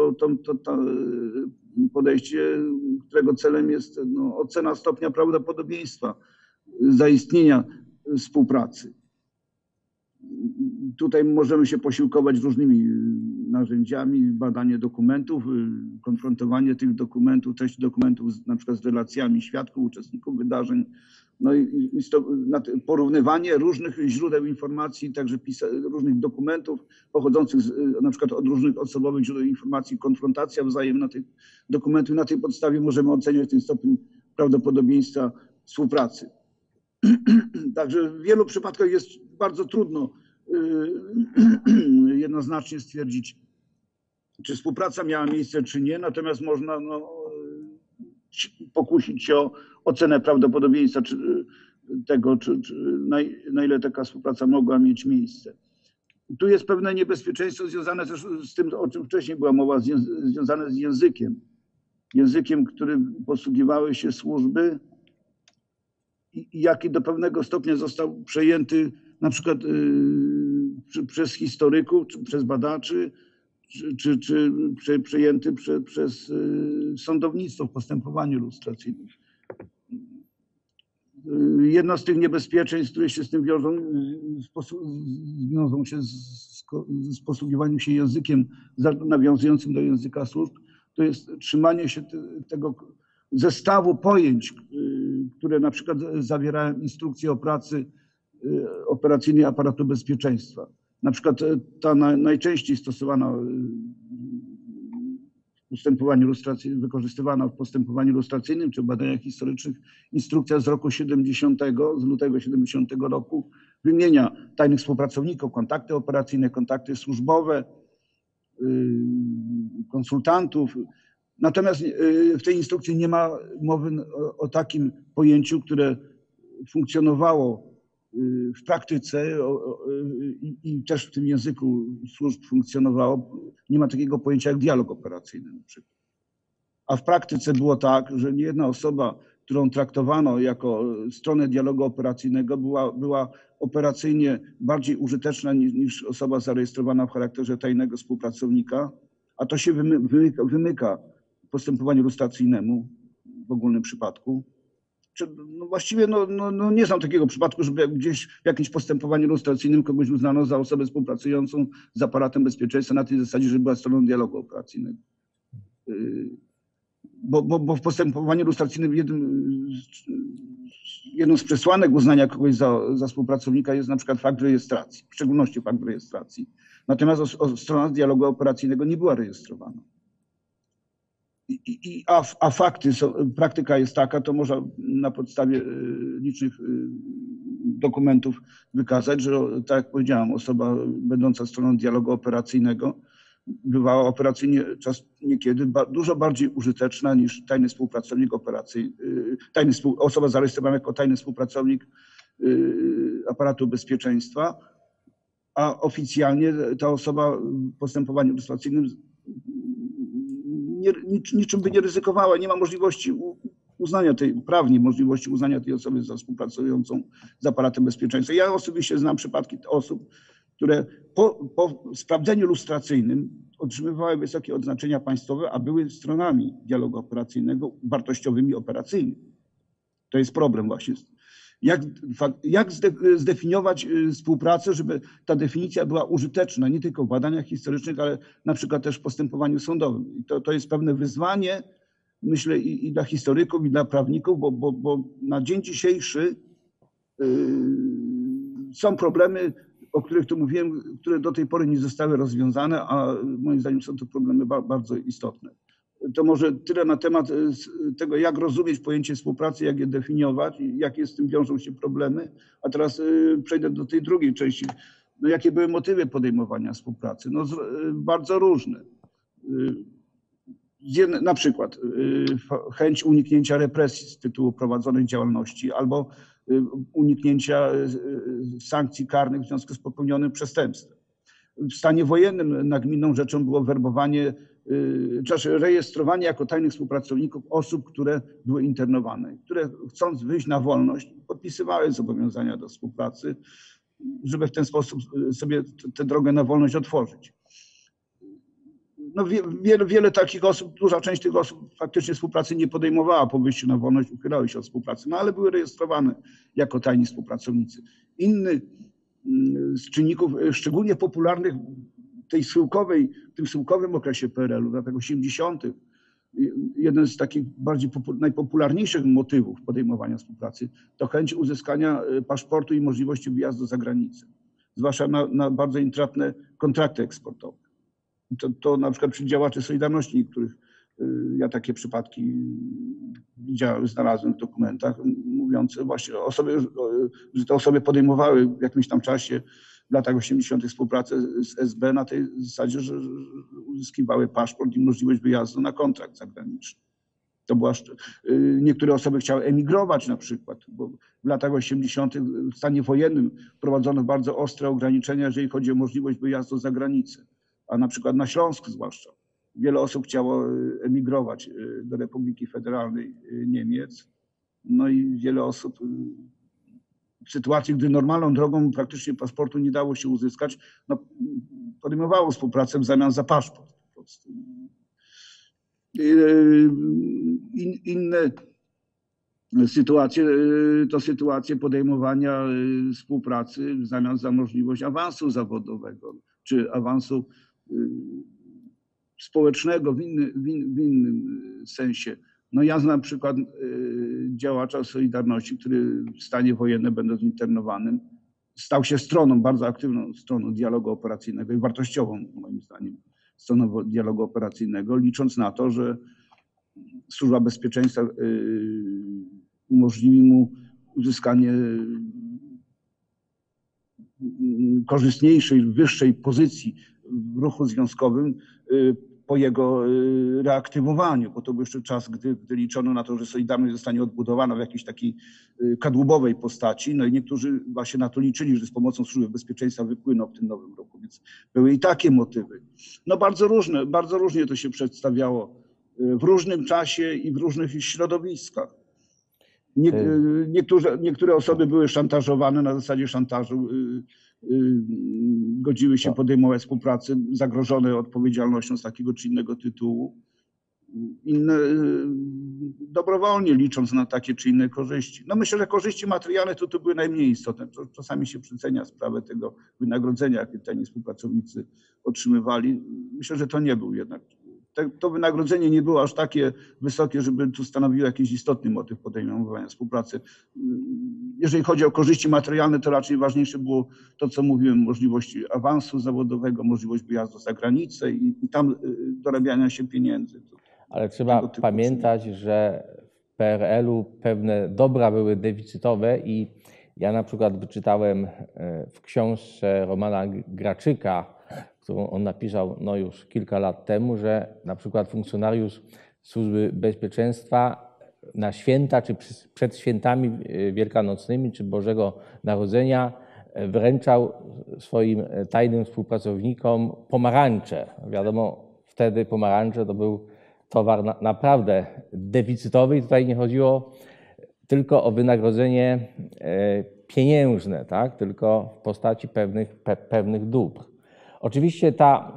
podejście, którego celem jest no, ocena stopnia prawdopodobieństwa zaistnienia współpracy. Tutaj możemy się posiłkować różnymi narzędziami, badanie dokumentów, konfrontowanie tych dokumentów, treści dokumentów na przykład z relacjami świadków, uczestników wydarzeń, no i porównywanie różnych źródeł informacji, także różnych dokumentów pochodzących na przykład od różnych osobowych źródeł informacji, konfrontacja wzajemna tych dokumentów. Na tej podstawie możemy oceniać ten stopień prawdopodobieństwa współpracy. Także w wielu przypadkach jest bardzo trudno jednoznacznie stwierdzić, czy współpraca miała miejsce, czy nie, natomiast można pokusić się o ocenę prawdopodobieństwa tego, na ile taka współpraca mogła mieć miejsce. Tu jest pewne niebezpieczeństwo związane też z tym, o czym wcześniej była mowa, związane z językiem. Językiem, którym posługiwały się służby i jaki do pewnego stopnia został przejęty na przykład przez historyków, czy przez badaczy, czy przejęty przez sądownictwo w postępowaniu lustracyjnym. Jedno z tych niebezpieczeństw, które się z tym wiążą się z posługiwaniem się językiem nawiązującym do języka służb, to jest trzymanie się tego zestawu pojęć, które na przykład zawierają instrukcje o pracy operacyjnej aparatu bezpieczeństwa. Na przykład ta najczęściej stosowana w postępowaniu lustracyjnym, wykorzystywana w postępowaniu lustracyjnym czy w badaniach historycznych instrukcja z roku 70, z lutego 70 roku wymienia tajnych współpracowników, kontakty operacyjne, kontakty służbowe, konsultantów. Natomiast w tej instrukcji nie ma mowy o takim pojęciu, które funkcjonowało w praktyce i też w tym języku służb funkcjonowało. Nie ma takiego pojęcia jak dialog operacyjny na przykład. A w praktyce było tak, że niejedna osoba, którą traktowano jako stronę dialogu operacyjnego, była operacyjnie bardziej użyteczna niż osoba zarejestrowana w charakterze tajnego współpracownika, a to się wymyka postępowaniu lustracyjnemu w ogólnym przypadku. No właściwie nie znam takiego przypadku, żeby gdzieś w jakimś postępowaniu lustracyjnym kogoś uznano za osobę współpracującą z aparatem bezpieczeństwa na tej zasadzie, że była stroną dialogu operacyjnego. Bo w postępowaniu lustracyjnym jedną z przesłanek uznania kogoś za współpracownika jest na przykład fakt rejestracji, w szczególności fakt rejestracji. Natomiast strona dialogu operacyjnego nie była rejestrowana. A fakty, praktyka jest taka, to można na podstawie licznych dokumentów wykazać, że tak jak powiedziałem, osoba będąca stroną dialogu operacyjnego bywała operacyjnie niekiedy dużo bardziej użyteczna niż tajny współpracownik operacyjny, osoba zarejestrowana jako tajny współpracownik aparatu bezpieczeństwa, a oficjalnie ta osoba w postępowaniu lustracyjnym niczym by nie ryzykowała, nie ma możliwości uznania prawnie możliwości uznania tej osoby za współpracującą z aparatem bezpieczeństwa. Ja osobiście znam przypadki osób, które po sprawdzeniu lustracyjnym otrzymywały wysokie odznaczenia państwowe, a były stronami dialogu operacyjnego wartościowymi operacyjnie. To jest problem właśnie. Jak zdefiniować współpracę, żeby ta definicja była użyteczna nie tylko w badaniach historycznych, ale na przykład też w postępowaniu sądowym. I to jest pewne wyzwanie, myślę, i dla historyków, i dla prawników, bo na dzień dzisiejszy są problemy, o których tu mówiłem, które do tej pory nie zostały rozwiązane, a moim zdaniem są to problemy bardzo istotne. To może tyle na temat tego, jak rozumieć pojęcie współpracy, jak je definiować, jakie z tym wiążą się problemy. A teraz przejdę do tej drugiej części. Jakie były motywy podejmowania współpracy? Bardzo różne. Na przykład chęć uniknięcia represji z tytułu prowadzonej działalności albo uniknięcia sankcji karnych w związku z popełnionym przestępstwem. W stanie wojennym nagminną rzeczą było werbowanie, czy rejestrowanie jako tajnych współpracowników osób, które były internowane, które chcąc wyjść na wolność, podpisywały zobowiązania do współpracy, żeby w ten sposób sobie tę drogę na wolność otworzyć. Wiele takich osób, duża część tych osób faktycznie współpracy nie podejmowała po wyjściu na wolność, uchylały się od współpracy, ale były rejestrowane jako tajni współpracownicy. Inny z czynników szczególnie popularnych w tym schyłkowym okresie PRL-u, w latach 80., jeden z takich najpopularniejszych motywów podejmowania współpracy to chęć uzyskania paszportu i możliwości wyjazdu za granicę, zwłaszcza na bardzo intratne kontrakty eksportowe. To na przykład wśród działaczy Solidarności niektórych, ja takie przypadki znalazłem w dokumentach, mówiące właśnie że te osoby podejmowały w jakimś tam czasie w latach 80. współpracę z SB na tej zasadzie, że uzyskiwały paszport i możliwość wyjazdu na kontrakt zagraniczny. To była, niektóre osoby chciały emigrować na przykład, bo w latach 80. w stanie wojennym wprowadzono bardzo ostre ograniczenia, jeżeli chodzi o możliwość wyjazdu za granicę, a na przykład na Śląsk zwłaszcza. Wiele osób chciało emigrować do Republiki Federalnej Niemiec, no i wiele osób w sytuacji, gdy normalną drogą praktycznie paszportu nie dało się uzyskać, no, podejmowało współpracę w zamian za paszport. Po prostu. Inne sytuacje to sytuacje podejmowania współpracy w zamian za możliwość awansu zawodowego czy awansu społecznego w innym sensie. No ja znam przykład działacza Solidarności, który w stanie wojennym, będąc internowanym, stał się stroną, bardzo aktywną stroną dialogu operacyjnego i wartościową, moim zdaniem, stroną dialogu operacyjnego, licząc na to, że Służba Bezpieczeństwa umożliwi mu uzyskanie korzystniejszej, wyższej pozycji w ruchu związkowym po jego reaktywowaniu, bo to był jeszcze czas, gdy liczono na to, że Solidarność zostanie odbudowana w jakiejś takiej kadłubowej postaci. No i niektórzy właśnie na to liczyli, że z pomocą Służby Bezpieczeństwa wypłyną w tym nowym roku, więc były i takie motywy. No bardzo różnie to się przedstawiało w różnym czasie i w różnych środowiskach. Niektóre osoby były szantażowane na zasadzie szantażu, godziły się podejmować współpracę, zagrożone odpowiedzialnością z takiego czy innego tytułu. Inne dobrowolnie, licząc na takie czy inne korzyści. No myślę, że korzyści materialne to były najmniej istotne. Czasami się przecenia sprawę tego wynagrodzenia, jakie tajni współpracownicy otrzymywali. Myślę, że to nie był jednak. To wynagrodzenie nie było aż takie wysokie, żeby tu stanowiło jakiś istotny motyw podejmowania współpracy. Jeżeli chodzi o korzyści materialne, to raczej ważniejsze było to, co mówiłem, możliwość awansu zawodowego, możliwość wyjazdu za granicę i tam dorabiania się pieniędzy. Ale trzeba pamiętać, że w PRL-u pewne dobra były deficytowe i ja na przykład wyczytałem w książce Romana Graczyka, którą on napisał no już kilka lat temu, że na przykład funkcjonariusz Służby Bezpieczeństwa na święta, czy przed świętami wielkanocnymi, czy Bożego Narodzenia wręczał swoim tajnym współpracownikom pomarańcze. Wiadomo, wtedy pomarańcze to był towar naprawdę deficytowy i tutaj nie chodziło tylko o wynagrodzenie pieniężne, tak? Tylko w postaci pewnych dóbr. Oczywiście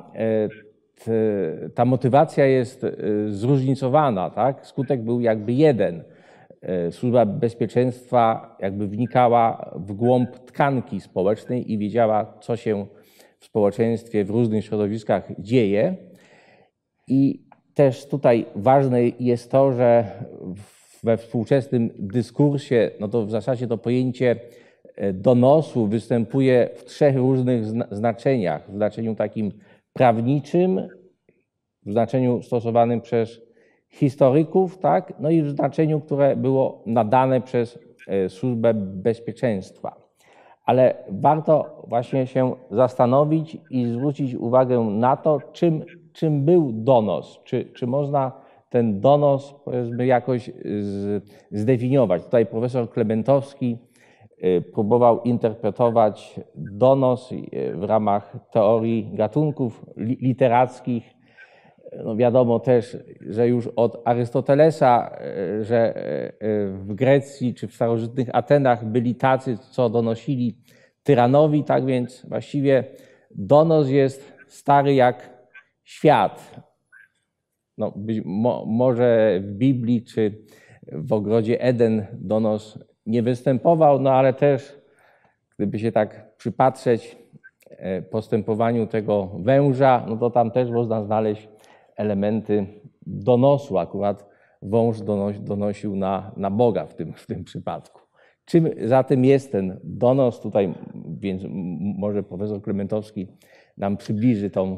ta motywacja jest zróżnicowana, tak? Skutek był jakby jeden. Służba Bezpieczeństwa jakby wnikała w głąb tkanki społecznej i wiedziała, co się w społeczeństwie w różnych środowiskach dzieje. I też tutaj ważne jest to, że we współczesnym dyskursie, no to w zasadzie to pojęcie donosu występuje w trzech różnych znaczeniach. W znaczeniu takim prawniczym, w znaczeniu stosowanym przez historyków, tak? No i w znaczeniu, które było nadane przez Służbę Bezpieczeństwa. Ale warto właśnie się zastanowić i zwrócić uwagę na to, czym był donos, czy można ten donos, powiedzmy, jakoś zdefiniować. Tutaj profesor Klementowski próbował interpretować donos w ramach teorii gatunków literackich. No wiadomo też, że już od Arystotelesa, że w Grecji czy w starożytnych Atenach byli tacy, co donosili tyranowi, tak więc właściwie donos jest stary jak świat. No, może w Biblii czy w ogrodzie Eden donos nie występował, no ale też gdyby się tak przypatrzeć postępowaniu tego węża, no to tam też można znaleźć elementy donosu. Akurat wąż donosił na Boga w tym przypadku. Czym zatem jest ten donos? Tutaj więc może profesor Klementowski nam przybliży tą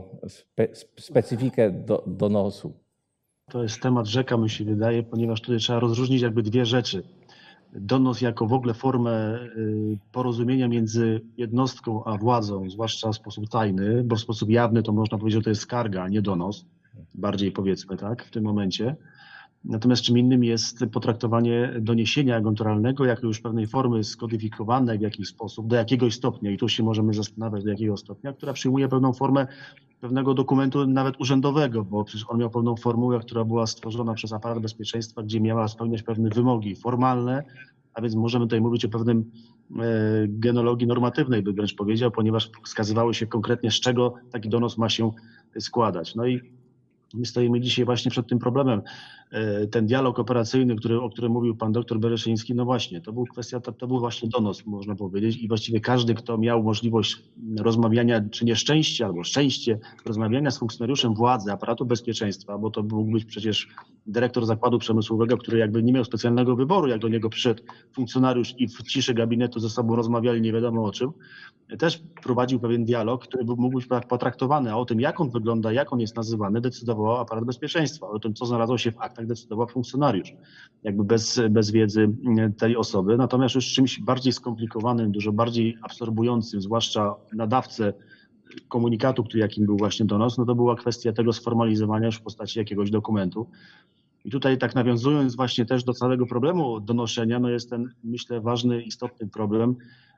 specyfikę donosu. To jest temat rzeka, mi się wydaje, ponieważ tutaj trzeba rozróżnić jakby dwie rzeczy. Donos jako w ogóle formę porozumienia między jednostką a władzą, zwłaszcza w sposób tajny, bo w sposób jawny to można powiedzieć, że to jest skarga, a nie donos. Bardziej powiedzmy tak w tym momencie. Natomiast czym innym jest potraktowanie doniesienia agenturalnego jako już pewnej formy skodyfikowanej w jakiś sposób, do jakiegoś stopnia, i tu się możemy zastanawiać do jakiego stopnia, która przyjmuje pewną formę pewnego dokumentu nawet urzędowego, bo przecież on miał pewną formułę, która była stworzona przez aparat bezpieczeństwa, gdzie miała spełniać pewne wymogi formalne, a więc możemy tutaj mówić o pewnym genealogii normatywnej, by wręcz powiedział, ponieważ wskazywały się konkretnie, z czego taki donos ma się składać. No i my stoimy dzisiaj właśnie przed tym problemem. Ten dialog operacyjny, o którym mówił pan doktor Bereszyński, no właśnie, to był właśnie donos, można powiedzieć, i właściwie każdy, kto miał możliwość rozmawiania, czy nieszczęście, albo szczęście rozmawiania z funkcjonariuszem władzy, aparatu bezpieczeństwa, bo to mógł być przecież dyrektor zakładu przemysłowego, który jakby nie miał specjalnego wyboru, jak do niego przyszedł funkcjonariusz i w ciszy gabinetu ze sobą rozmawiali nie wiadomo o czym, też prowadził pewien dialog, który mógł być potraktowany, a o tym, jak on wygląda, jak on jest nazywany, decydował aparat bezpieczeństwa. O tym, co znalazło się w aktach, decydował funkcjonariusz, jakby bez wiedzy tej osoby. Natomiast już czymś bardziej skomplikowanym, dużo bardziej absorbującym, zwłaszcza nadawcę komunikatu, jakim był właśnie donos, no to była kwestia tego sformalizowania już w postaci jakiegoś dokumentu. I tutaj tak nawiązując właśnie też do całego problemu donoszenia, no jest ten, myślę, ważny, istotny problem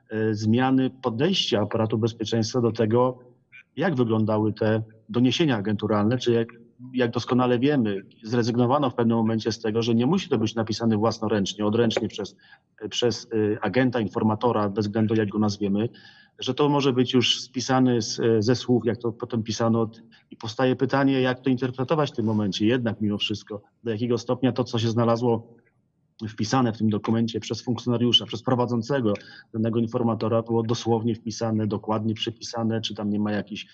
zmiany podejścia aparatu bezpieczeństwa do tego, jak wyglądały te doniesienia agenturalne, czy jak doskonale wiemy, zrezygnowano w pewnym momencie z tego, że nie musi to być napisane własnoręcznie, odręcznie przez agenta, informatora, bez względu jak go nazwiemy, że to może być już spisane ze słów, jak to potem pisano, i powstaje pytanie, jak to interpretować w tym momencie, jednak mimo wszystko, do jakiego stopnia to, co się znalazło wpisane w tym dokumencie przez funkcjonariusza, przez prowadzącego danego informatora, było dosłownie wpisane, dokładnie przepisane, czy tam nie ma jakichś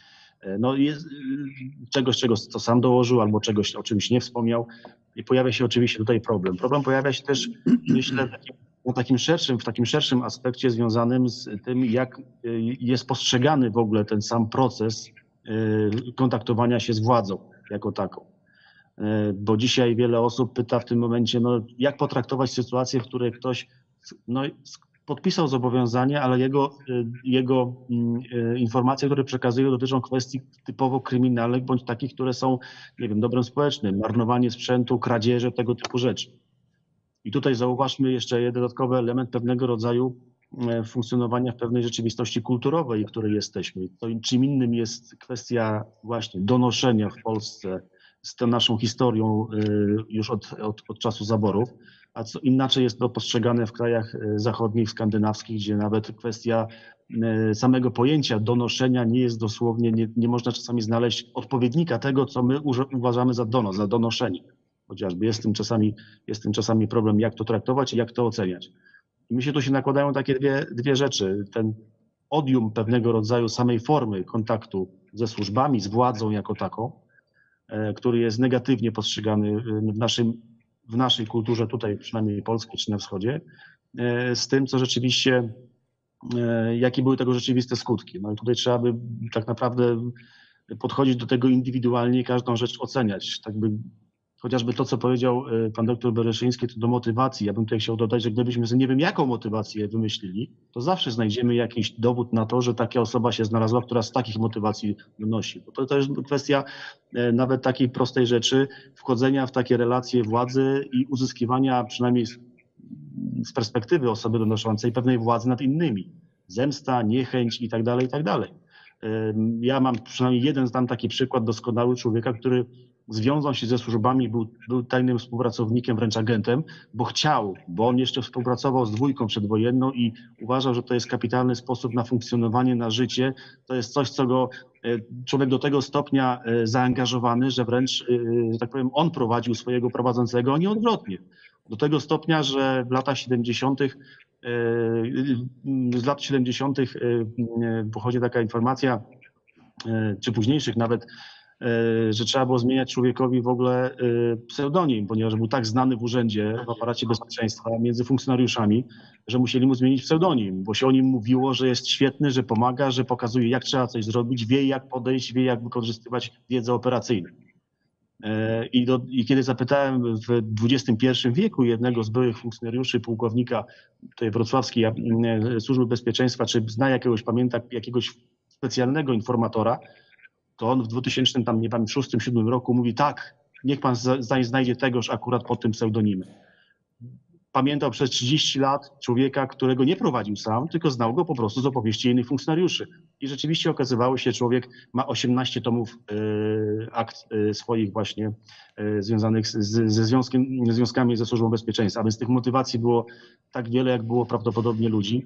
czegoś, co sam dołożył, albo czegoś, o czymś nie wspomniał. I pojawia się oczywiście tutaj problem. Problem pojawia się też, myślę, w takim szerszym aspekcie związanym z tym, jak jest postrzegany w ogóle ten sam proces kontaktowania się z władzą jako taką. Bo dzisiaj wiele osób pyta w tym momencie, jak potraktować sytuację, w której ktoś podpisał zobowiązanie, ale jego informacje, które przekazuje, dotyczą kwestii typowo kryminalnych, bądź takich, które są, nie wiem, dobrem społecznym, marnowanie sprzętu, kradzieże, tego typu rzeczy. I tutaj zauważmy jeszcze jeden dodatkowy element pewnego rodzaju funkcjonowania w pewnej rzeczywistości kulturowej, w której jesteśmy. To czym innym jest kwestia właśnie donoszenia w Polsce z tą naszą historią już od czasu zaborów, a co inaczej jest to postrzegane w krajach zachodnich, skandynawskich, gdzie nawet kwestia samego pojęcia donoszenia nie jest dosłownie, nie można czasami znaleźć odpowiednika tego, co my uważamy za donos, za donoszenie. Chociażby jest z tym czasami problem, jak to traktować i jak to oceniać. I mi się tu się nakładają takie dwie rzeczy. Ten odium pewnego rodzaju samej formy kontaktu ze służbami, z władzą jako taką, który jest negatywnie postrzegany w naszej kulturze, tutaj przynajmniej polskiej czy na wschodzie, z tym, co rzeczywiście, jakie były tego rzeczywiste skutki. No i tutaj trzeba by tak naprawdę podchodzić do tego indywidualnie i każdą rzecz oceniać. Tak by, chociażby to, co powiedział pan doktor Bereszyński, to do motywacji. Ja bym tutaj chciał dodać, że gdybyśmy nie wiem jaką motywację wymyślili, to zawsze znajdziemy jakiś dowód na to, że taka osoba się znalazła, która z takich motywacji donosi. Bo to jest kwestia nawet takiej prostej rzeczy, wchodzenia w takie relacje władzy i uzyskiwania przynajmniej z perspektywy osoby donoszącej pewnej władzy nad innymi. Zemsta, niechęć i tak dalej, i tak dalej. Ja mam przynajmniej jeden znam taki przykład doskonały człowieka, który związał się ze służbami, był tajnym współpracownikiem, wręcz agentem, bo on jeszcze współpracował z dwójką przedwojenną i uważał, że to jest kapitalny sposób na funkcjonowanie, na życie. To jest coś, co go człowiek do tego stopnia zaangażowany, że wręcz, że tak powiem, on prowadził swojego prowadzącego, a nie odwrotnie. Do tego stopnia, że w latach 70., z lat 70. pochodzi taka informacja, czy późniejszych nawet, że trzeba było zmieniać człowiekowi w ogóle pseudonim, ponieważ był tak znany w urzędzie, w aparacie bezpieczeństwa, między funkcjonariuszami, że musieli mu zmienić pseudonim, bo się o nim mówiło, że jest świetny, że pomaga, że pokazuje, jak trzeba coś zrobić, wie, jak podejść, wie, jak wykorzystywać wiedzę operacyjną. I kiedy zapytałem w XXI wieku jednego z byłych funkcjonariuszy, pułkownika tej wrocławskiej Służby Bezpieczeństwa, czy zna jakiegoś, pamięta jakiegoś specjalnego informatora, to on w 2006-2007 roku mówi: tak, niech pan znajdzie tegoż akurat pod tym pseudonimem. Pamiętał przez 30 lat człowieka, którego nie prowadził sam, tylko znał go po prostu z opowieści innych funkcjonariuszy. I rzeczywiście okazywało się, że człowiek ma 18 tomów akt swoich właśnie związanych ze związkami ze Służbą Bezpieczeństwa. A więc tych motywacji było tak wiele, jak było prawdopodobnie ludzi,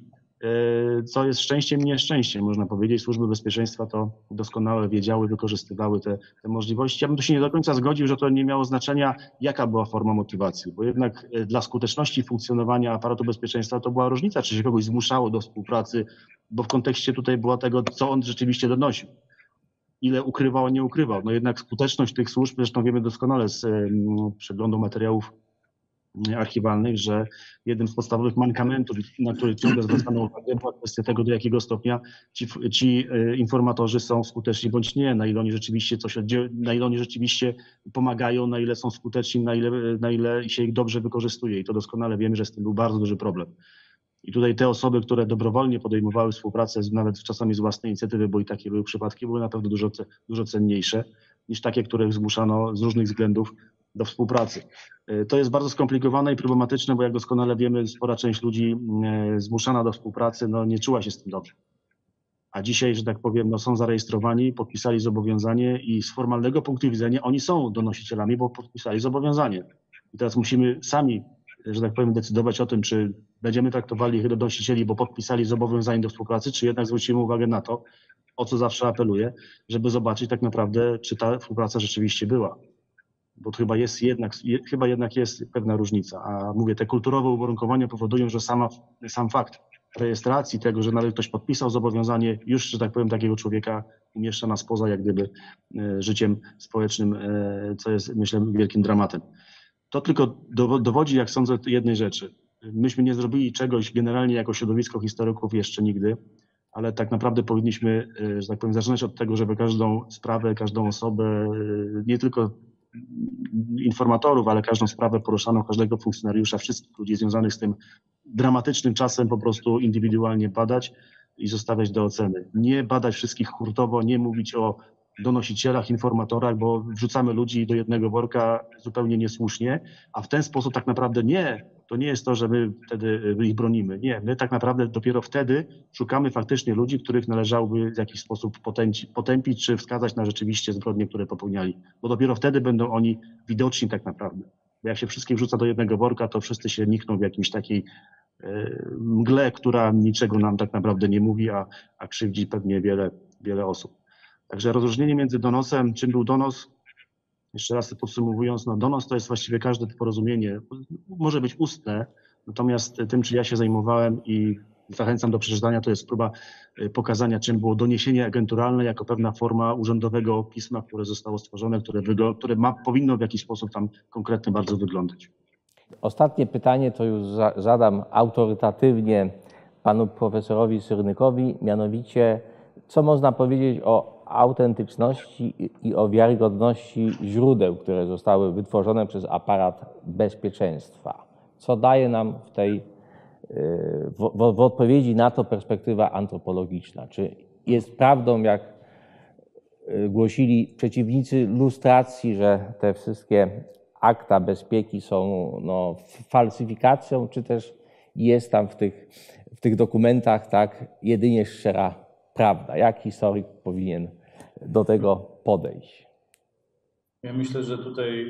co jest szczęściem i nieszczęściem, można powiedzieć. Służby bezpieczeństwa to doskonale wiedziały, wykorzystywały te możliwości. Ja bym tu się nie do końca zgodził, że to nie miało znaczenia, jaka była forma motywacji, bo jednak dla skuteczności funkcjonowania aparatu bezpieczeństwa to była różnica, czy się kogoś zmuszało do współpracy, bo w kontekście tutaj była tego, co on rzeczywiście donosił. Ile ukrywał, a nie ukrywał. No jednak skuteczność tych służb, zresztą wiemy doskonale z przeglądu materiałów archiwalnych, że jednym z podstawowych mankamentów, na który ciągle zwracano uwagę, była kwestia tego, do jakiego stopnia ci informatorzy są skuteczni bądź nie, na ile oni rzeczywiście na ile oni rzeczywiście pomagają, na ile są skuteczni, na ile się ich dobrze wykorzystuje. I to doskonale wiemy, że z tym był bardzo duży problem. I tutaj te osoby, które dobrowolnie podejmowały współpracę, nawet czasami z własnej inicjatywy, bo i takie były przypadki, były naprawdę dużo cenniejsze niż takie, których zmuszano z różnych względów do współpracy. To jest bardzo skomplikowane i problematyczne, bo jak doskonale wiemy, spora część ludzi zmuszana do współpracy nie czuła się z tym dobrze. A dzisiaj, że tak powiem, są zarejestrowani, podpisali zobowiązanie i z formalnego punktu widzenia oni są donosicielami, bo podpisali zobowiązanie. I teraz musimy sami, że tak powiem, decydować o tym, czy będziemy traktowali ich donosicieli, bo podpisali zobowiązanie do współpracy, czy jednak zwrócimy uwagę na to, o co zawsze apeluję, żeby zobaczyć tak naprawdę, czy ta współpraca rzeczywiście była. Bo chyba jednak jest pewna różnica. A mówię, te kulturowe uwarunkowania powodują, że sam fakt rejestracji tego, że nawet ktoś podpisał zobowiązanie, już, że tak powiem, takiego człowieka umieszcza nas poza jak gdyby życiem społecznym, co jest, myślę, wielkim dramatem. To tylko dowodzi, jak sądzę, jednej rzeczy. Myśmy nie zrobili czegoś generalnie jako środowisko historyków jeszcze nigdy, ale tak naprawdę powinniśmy, że tak powiem, zaczynać od tego, żeby każdą sprawę, każdą osobę, nie tylko informatorów, ale każdą sprawę poruszaną, każdego funkcjonariusza, wszystkich ludzi związanych z tym dramatycznym czasem po prostu indywidualnie badać i zostawiać do oceny. Nie badać wszystkich hurtowo, nie mówić o donosicielach, informatorach, bo wrzucamy ludzi do jednego worka zupełnie niesłusznie, a w ten sposób tak naprawdę to nie jest to, że my wtedy ich bronimy. Nie, my tak naprawdę dopiero wtedy szukamy faktycznie ludzi, których należałoby w jakiś sposób potępić czy wskazać na rzeczywiście zbrodnie, które popełniali. Bo dopiero wtedy będą oni widoczni tak naprawdę. Bo jak się wszystkich wrzuca do jednego worka, to wszyscy się nikną w jakimś takiej mgle, która niczego nam tak naprawdę nie mówi, a krzywdzi pewnie wiele osób. Także rozróżnienie między donosem, czym był donos, jeszcze raz podsumowując, donos to jest właściwie każde porozumienie, może być ustne, natomiast tym, czy ja się zajmowałem i zachęcam do przeczytania, to jest próba pokazania, czym było doniesienie agenturalne jako pewna forma urzędowego pisma, które zostało stworzone, które powinno w jakiś sposób tam konkretnie bardzo wyglądać. Ostatnie pytanie to już zadam autorytatywnie panu profesorowi Syrnykowi, mianowicie co można powiedzieć o autentyczności i o wiarygodności źródeł, które zostały wytworzone przez aparat bezpieczeństwa. Co daje nam w odpowiedzi na to perspektywa antropologiczna? Czy jest prawdą, jak głosili przeciwnicy lustracji, że te wszystkie akta bezpieki są falsyfikacją, czy też jest tam w tych dokumentach jedynie szczera prawda? Jak historyk powinien do tego podejść? Ja myślę, że tutaj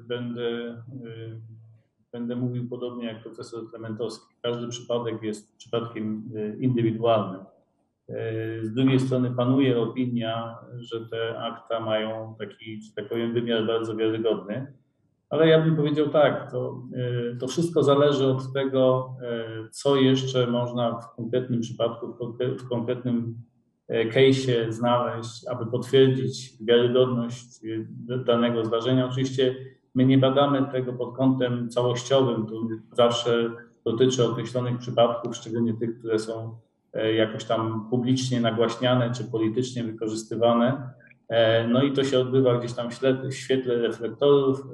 będę mówił podobnie jak profesor Klementowski. Każdy przypadek jest przypadkiem indywidualnym. Z drugiej strony panuje opinia, że te akta mają taki, że tak powiem, wymiar bardzo wiarygodny, Ale ja bym powiedział tak, to wszystko zależy od tego, co jeszcze można w konkretnym przypadku, w konkretnym case'ie znaleźć, aby potwierdzić wiarygodność danego zdarzenia. Oczywiście my nie badamy tego pod kątem całościowym, to zawsze dotyczy określonych przypadków, szczególnie tych, które są jakoś tam publicznie nagłaśniane czy politycznie wykorzystywane. No i to się odbywa gdzieś tam w świetle reflektorów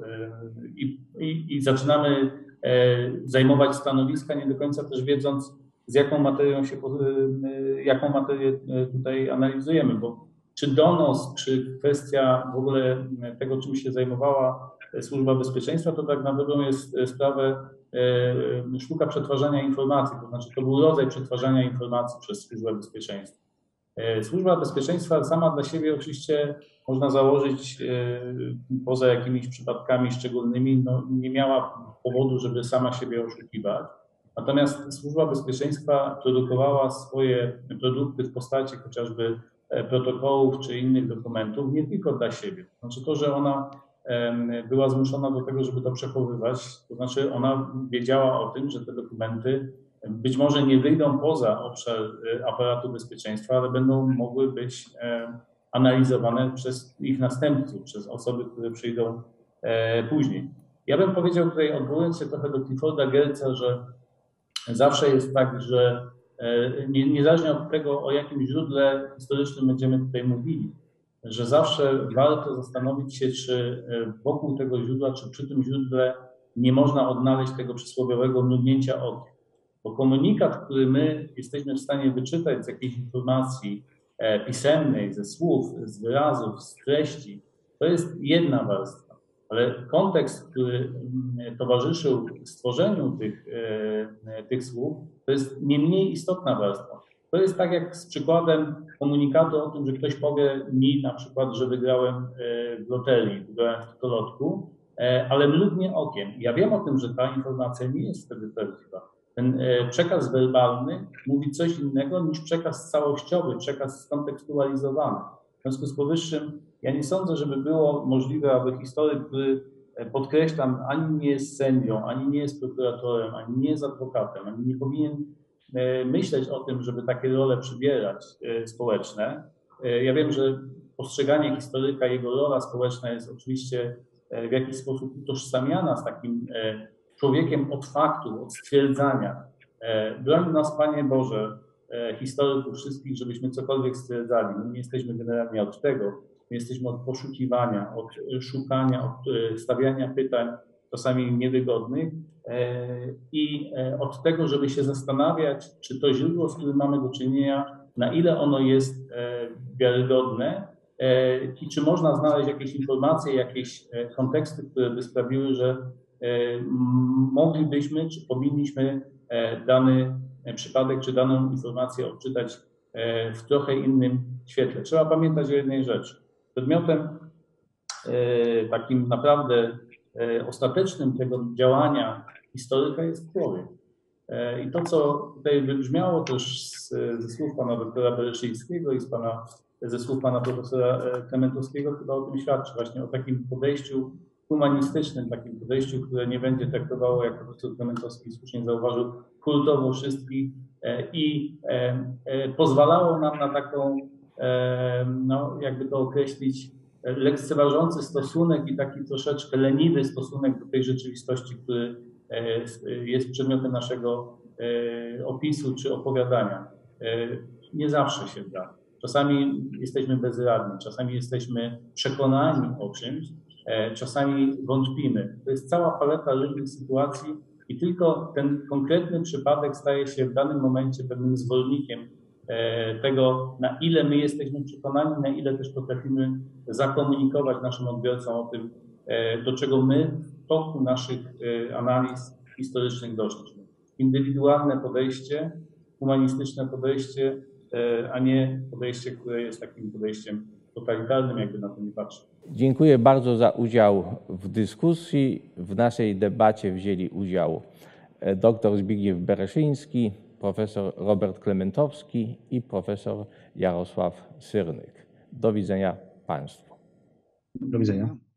i zaczynamy zajmować stanowiska, nie do końca też wiedząc, z jaką materią jaką materię tutaj analizujemy, bo czy donos, czy kwestia w ogóle tego, czym się zajmowała Służba Bezpieczeństwa, to tak na dobrą jest sprawę sztuka przetwarzania informacji, to znaczy to był rodzaj przetwarzania informacji przez Służbę Bezpieczeństwa. Służba Bezpieczeństwa sama dla siebie oczywiście można założyć, poza jakimiś przypadkami szczególnymi, no, nie miała powodu, żeby sama siebie oszukiwać. Natomiast Służba Bezpieczeństwa produkowała swoje produkty w postaci chociażby protokołów czy innych dokumentów nie tylko dla siebie. Znaczy to, że ona była zmuszona do tego, żeby to przechowywać, to znaczy ona wiedziała o tym, że te dokumenty być może nie wyjdą poza obszar aparatu bezpieczeństwa, ale będą mogły być analizowane przez ich następców, przez osoby, które przyjdą później. Ja bym powiedział tutaj, odwołując się trochę do Clifforda Geertza, że zawsze jest tak, że niezależnie od tego, o jakim źródle historycznym będziemy tutaj mówili, że zawsze warto zastanowić się, czy wokół tego źródła, czy przy tym źródle nie można odnaleźć tego przysłowiowego mrugnięcia okiem. Bo komunikat, który my jesteśmy w stanie wyczytać z jakiejś informacji pisemnej, ze słów, z wyrazów, z treści, to jest jedna warstwa. Ale kontekst, który towarzyszył stworzeniu tych słów, to jest nie mniej istotna warstwa. To jest tak jak z przykładem komunikatu o tym, że ktoś powie mi na przykład, że wygrałem w loterii, wygrałem w totolotku, ale mrugnie okiem. Ja wiem o tym, że ta informacja nie jest wtedy prawdziwa. Ten przekaz werbalny mówi coś innego niż przekaz całościowy, przekaz skontekstualizowany. W związku z powyższym ja nie sądzę, żeby było możliwe, aby historyk, który, podkreślam, ani nie jest sędzią, ani nie jest prokuratorem, ani nie jest adwokatem, ani nie powinien myśleć o tym, żeby takie role przybierać społeczne. Ja wiem, że postrzeganie historyka, jego rola społeczna jest oczywiście w jakiś sposób utożsamiana z takim człowiekiem od faktu, od stwierdzania. Broń nas, Panie Boże, historyków wszystkich, żebyśmy cokolwiek stwierdzali. My nie jesteśmy generalnie od tego. My jesteśmy od poszukiwania, od szukania, od stawiania pytań, czasami niewygodnych i od tego, żeby się zastanawiać, czy to źródło, z którym mamy do czynienia, na ile ono jest wiarygodne i czy można znaleźć jakieś informacje, jakieś konteksty, które by sprawiły, że moglibyśmy, czy powinniśmy dany przypadek, czy daną informację odczytać w trochę innym świetle. Trzeba pamiętać o jednej rzeczy. Przedmiotem takim naprawdę ostatecznym tego działania historyka jest człowiek. I to, co tutaj wybrzmiało też ze słów pana doktora Bereszyńskiego i ze słów pana profesora Klementowskiego, chyba o tym świadczy, właśnie o takim podejściu humanistycznym, takim podejściu, które nie będzie traktowało, jak profesor Klementowski słusznie zauważył, kultowo wszystkich i pozwalało nam na taką, no jakby to określić, lekceważący stosunek i taki troszeczkę leniwy stosunek do tej rzeczywistości, który jest przedmiotem naszego opisu czy opowiadania. Nie zawsze się da. Czasami jesteśmy bezradni, czasami jesteśmy przekonani o czymś, czasami wątpimy. To jest cała paleta różnych sytuacji i tylko ten konkretny przypadek staje się w danym momencie pewnym zwornikiem tego, na ile my jesteśmy przekonani, na ile też potrafimy zakomunikować naszym odbiorcom o tym, do czego my w toku naszych analiz historycznych doszliśmy. Indywidualne podejście, humanistyczne podejście, a nie podejście, które jest takim podejściem totalitarnym, jakby na to nie patrzeć. Dziękuję bardzo za udział w dyskusji. W naszej debacie wzięli udział dr Zbigniew Bereszyński, profesor Robert Klementowski i profesor Jarosław Syrnyk. Do widzenia Państwu. Do widzenia.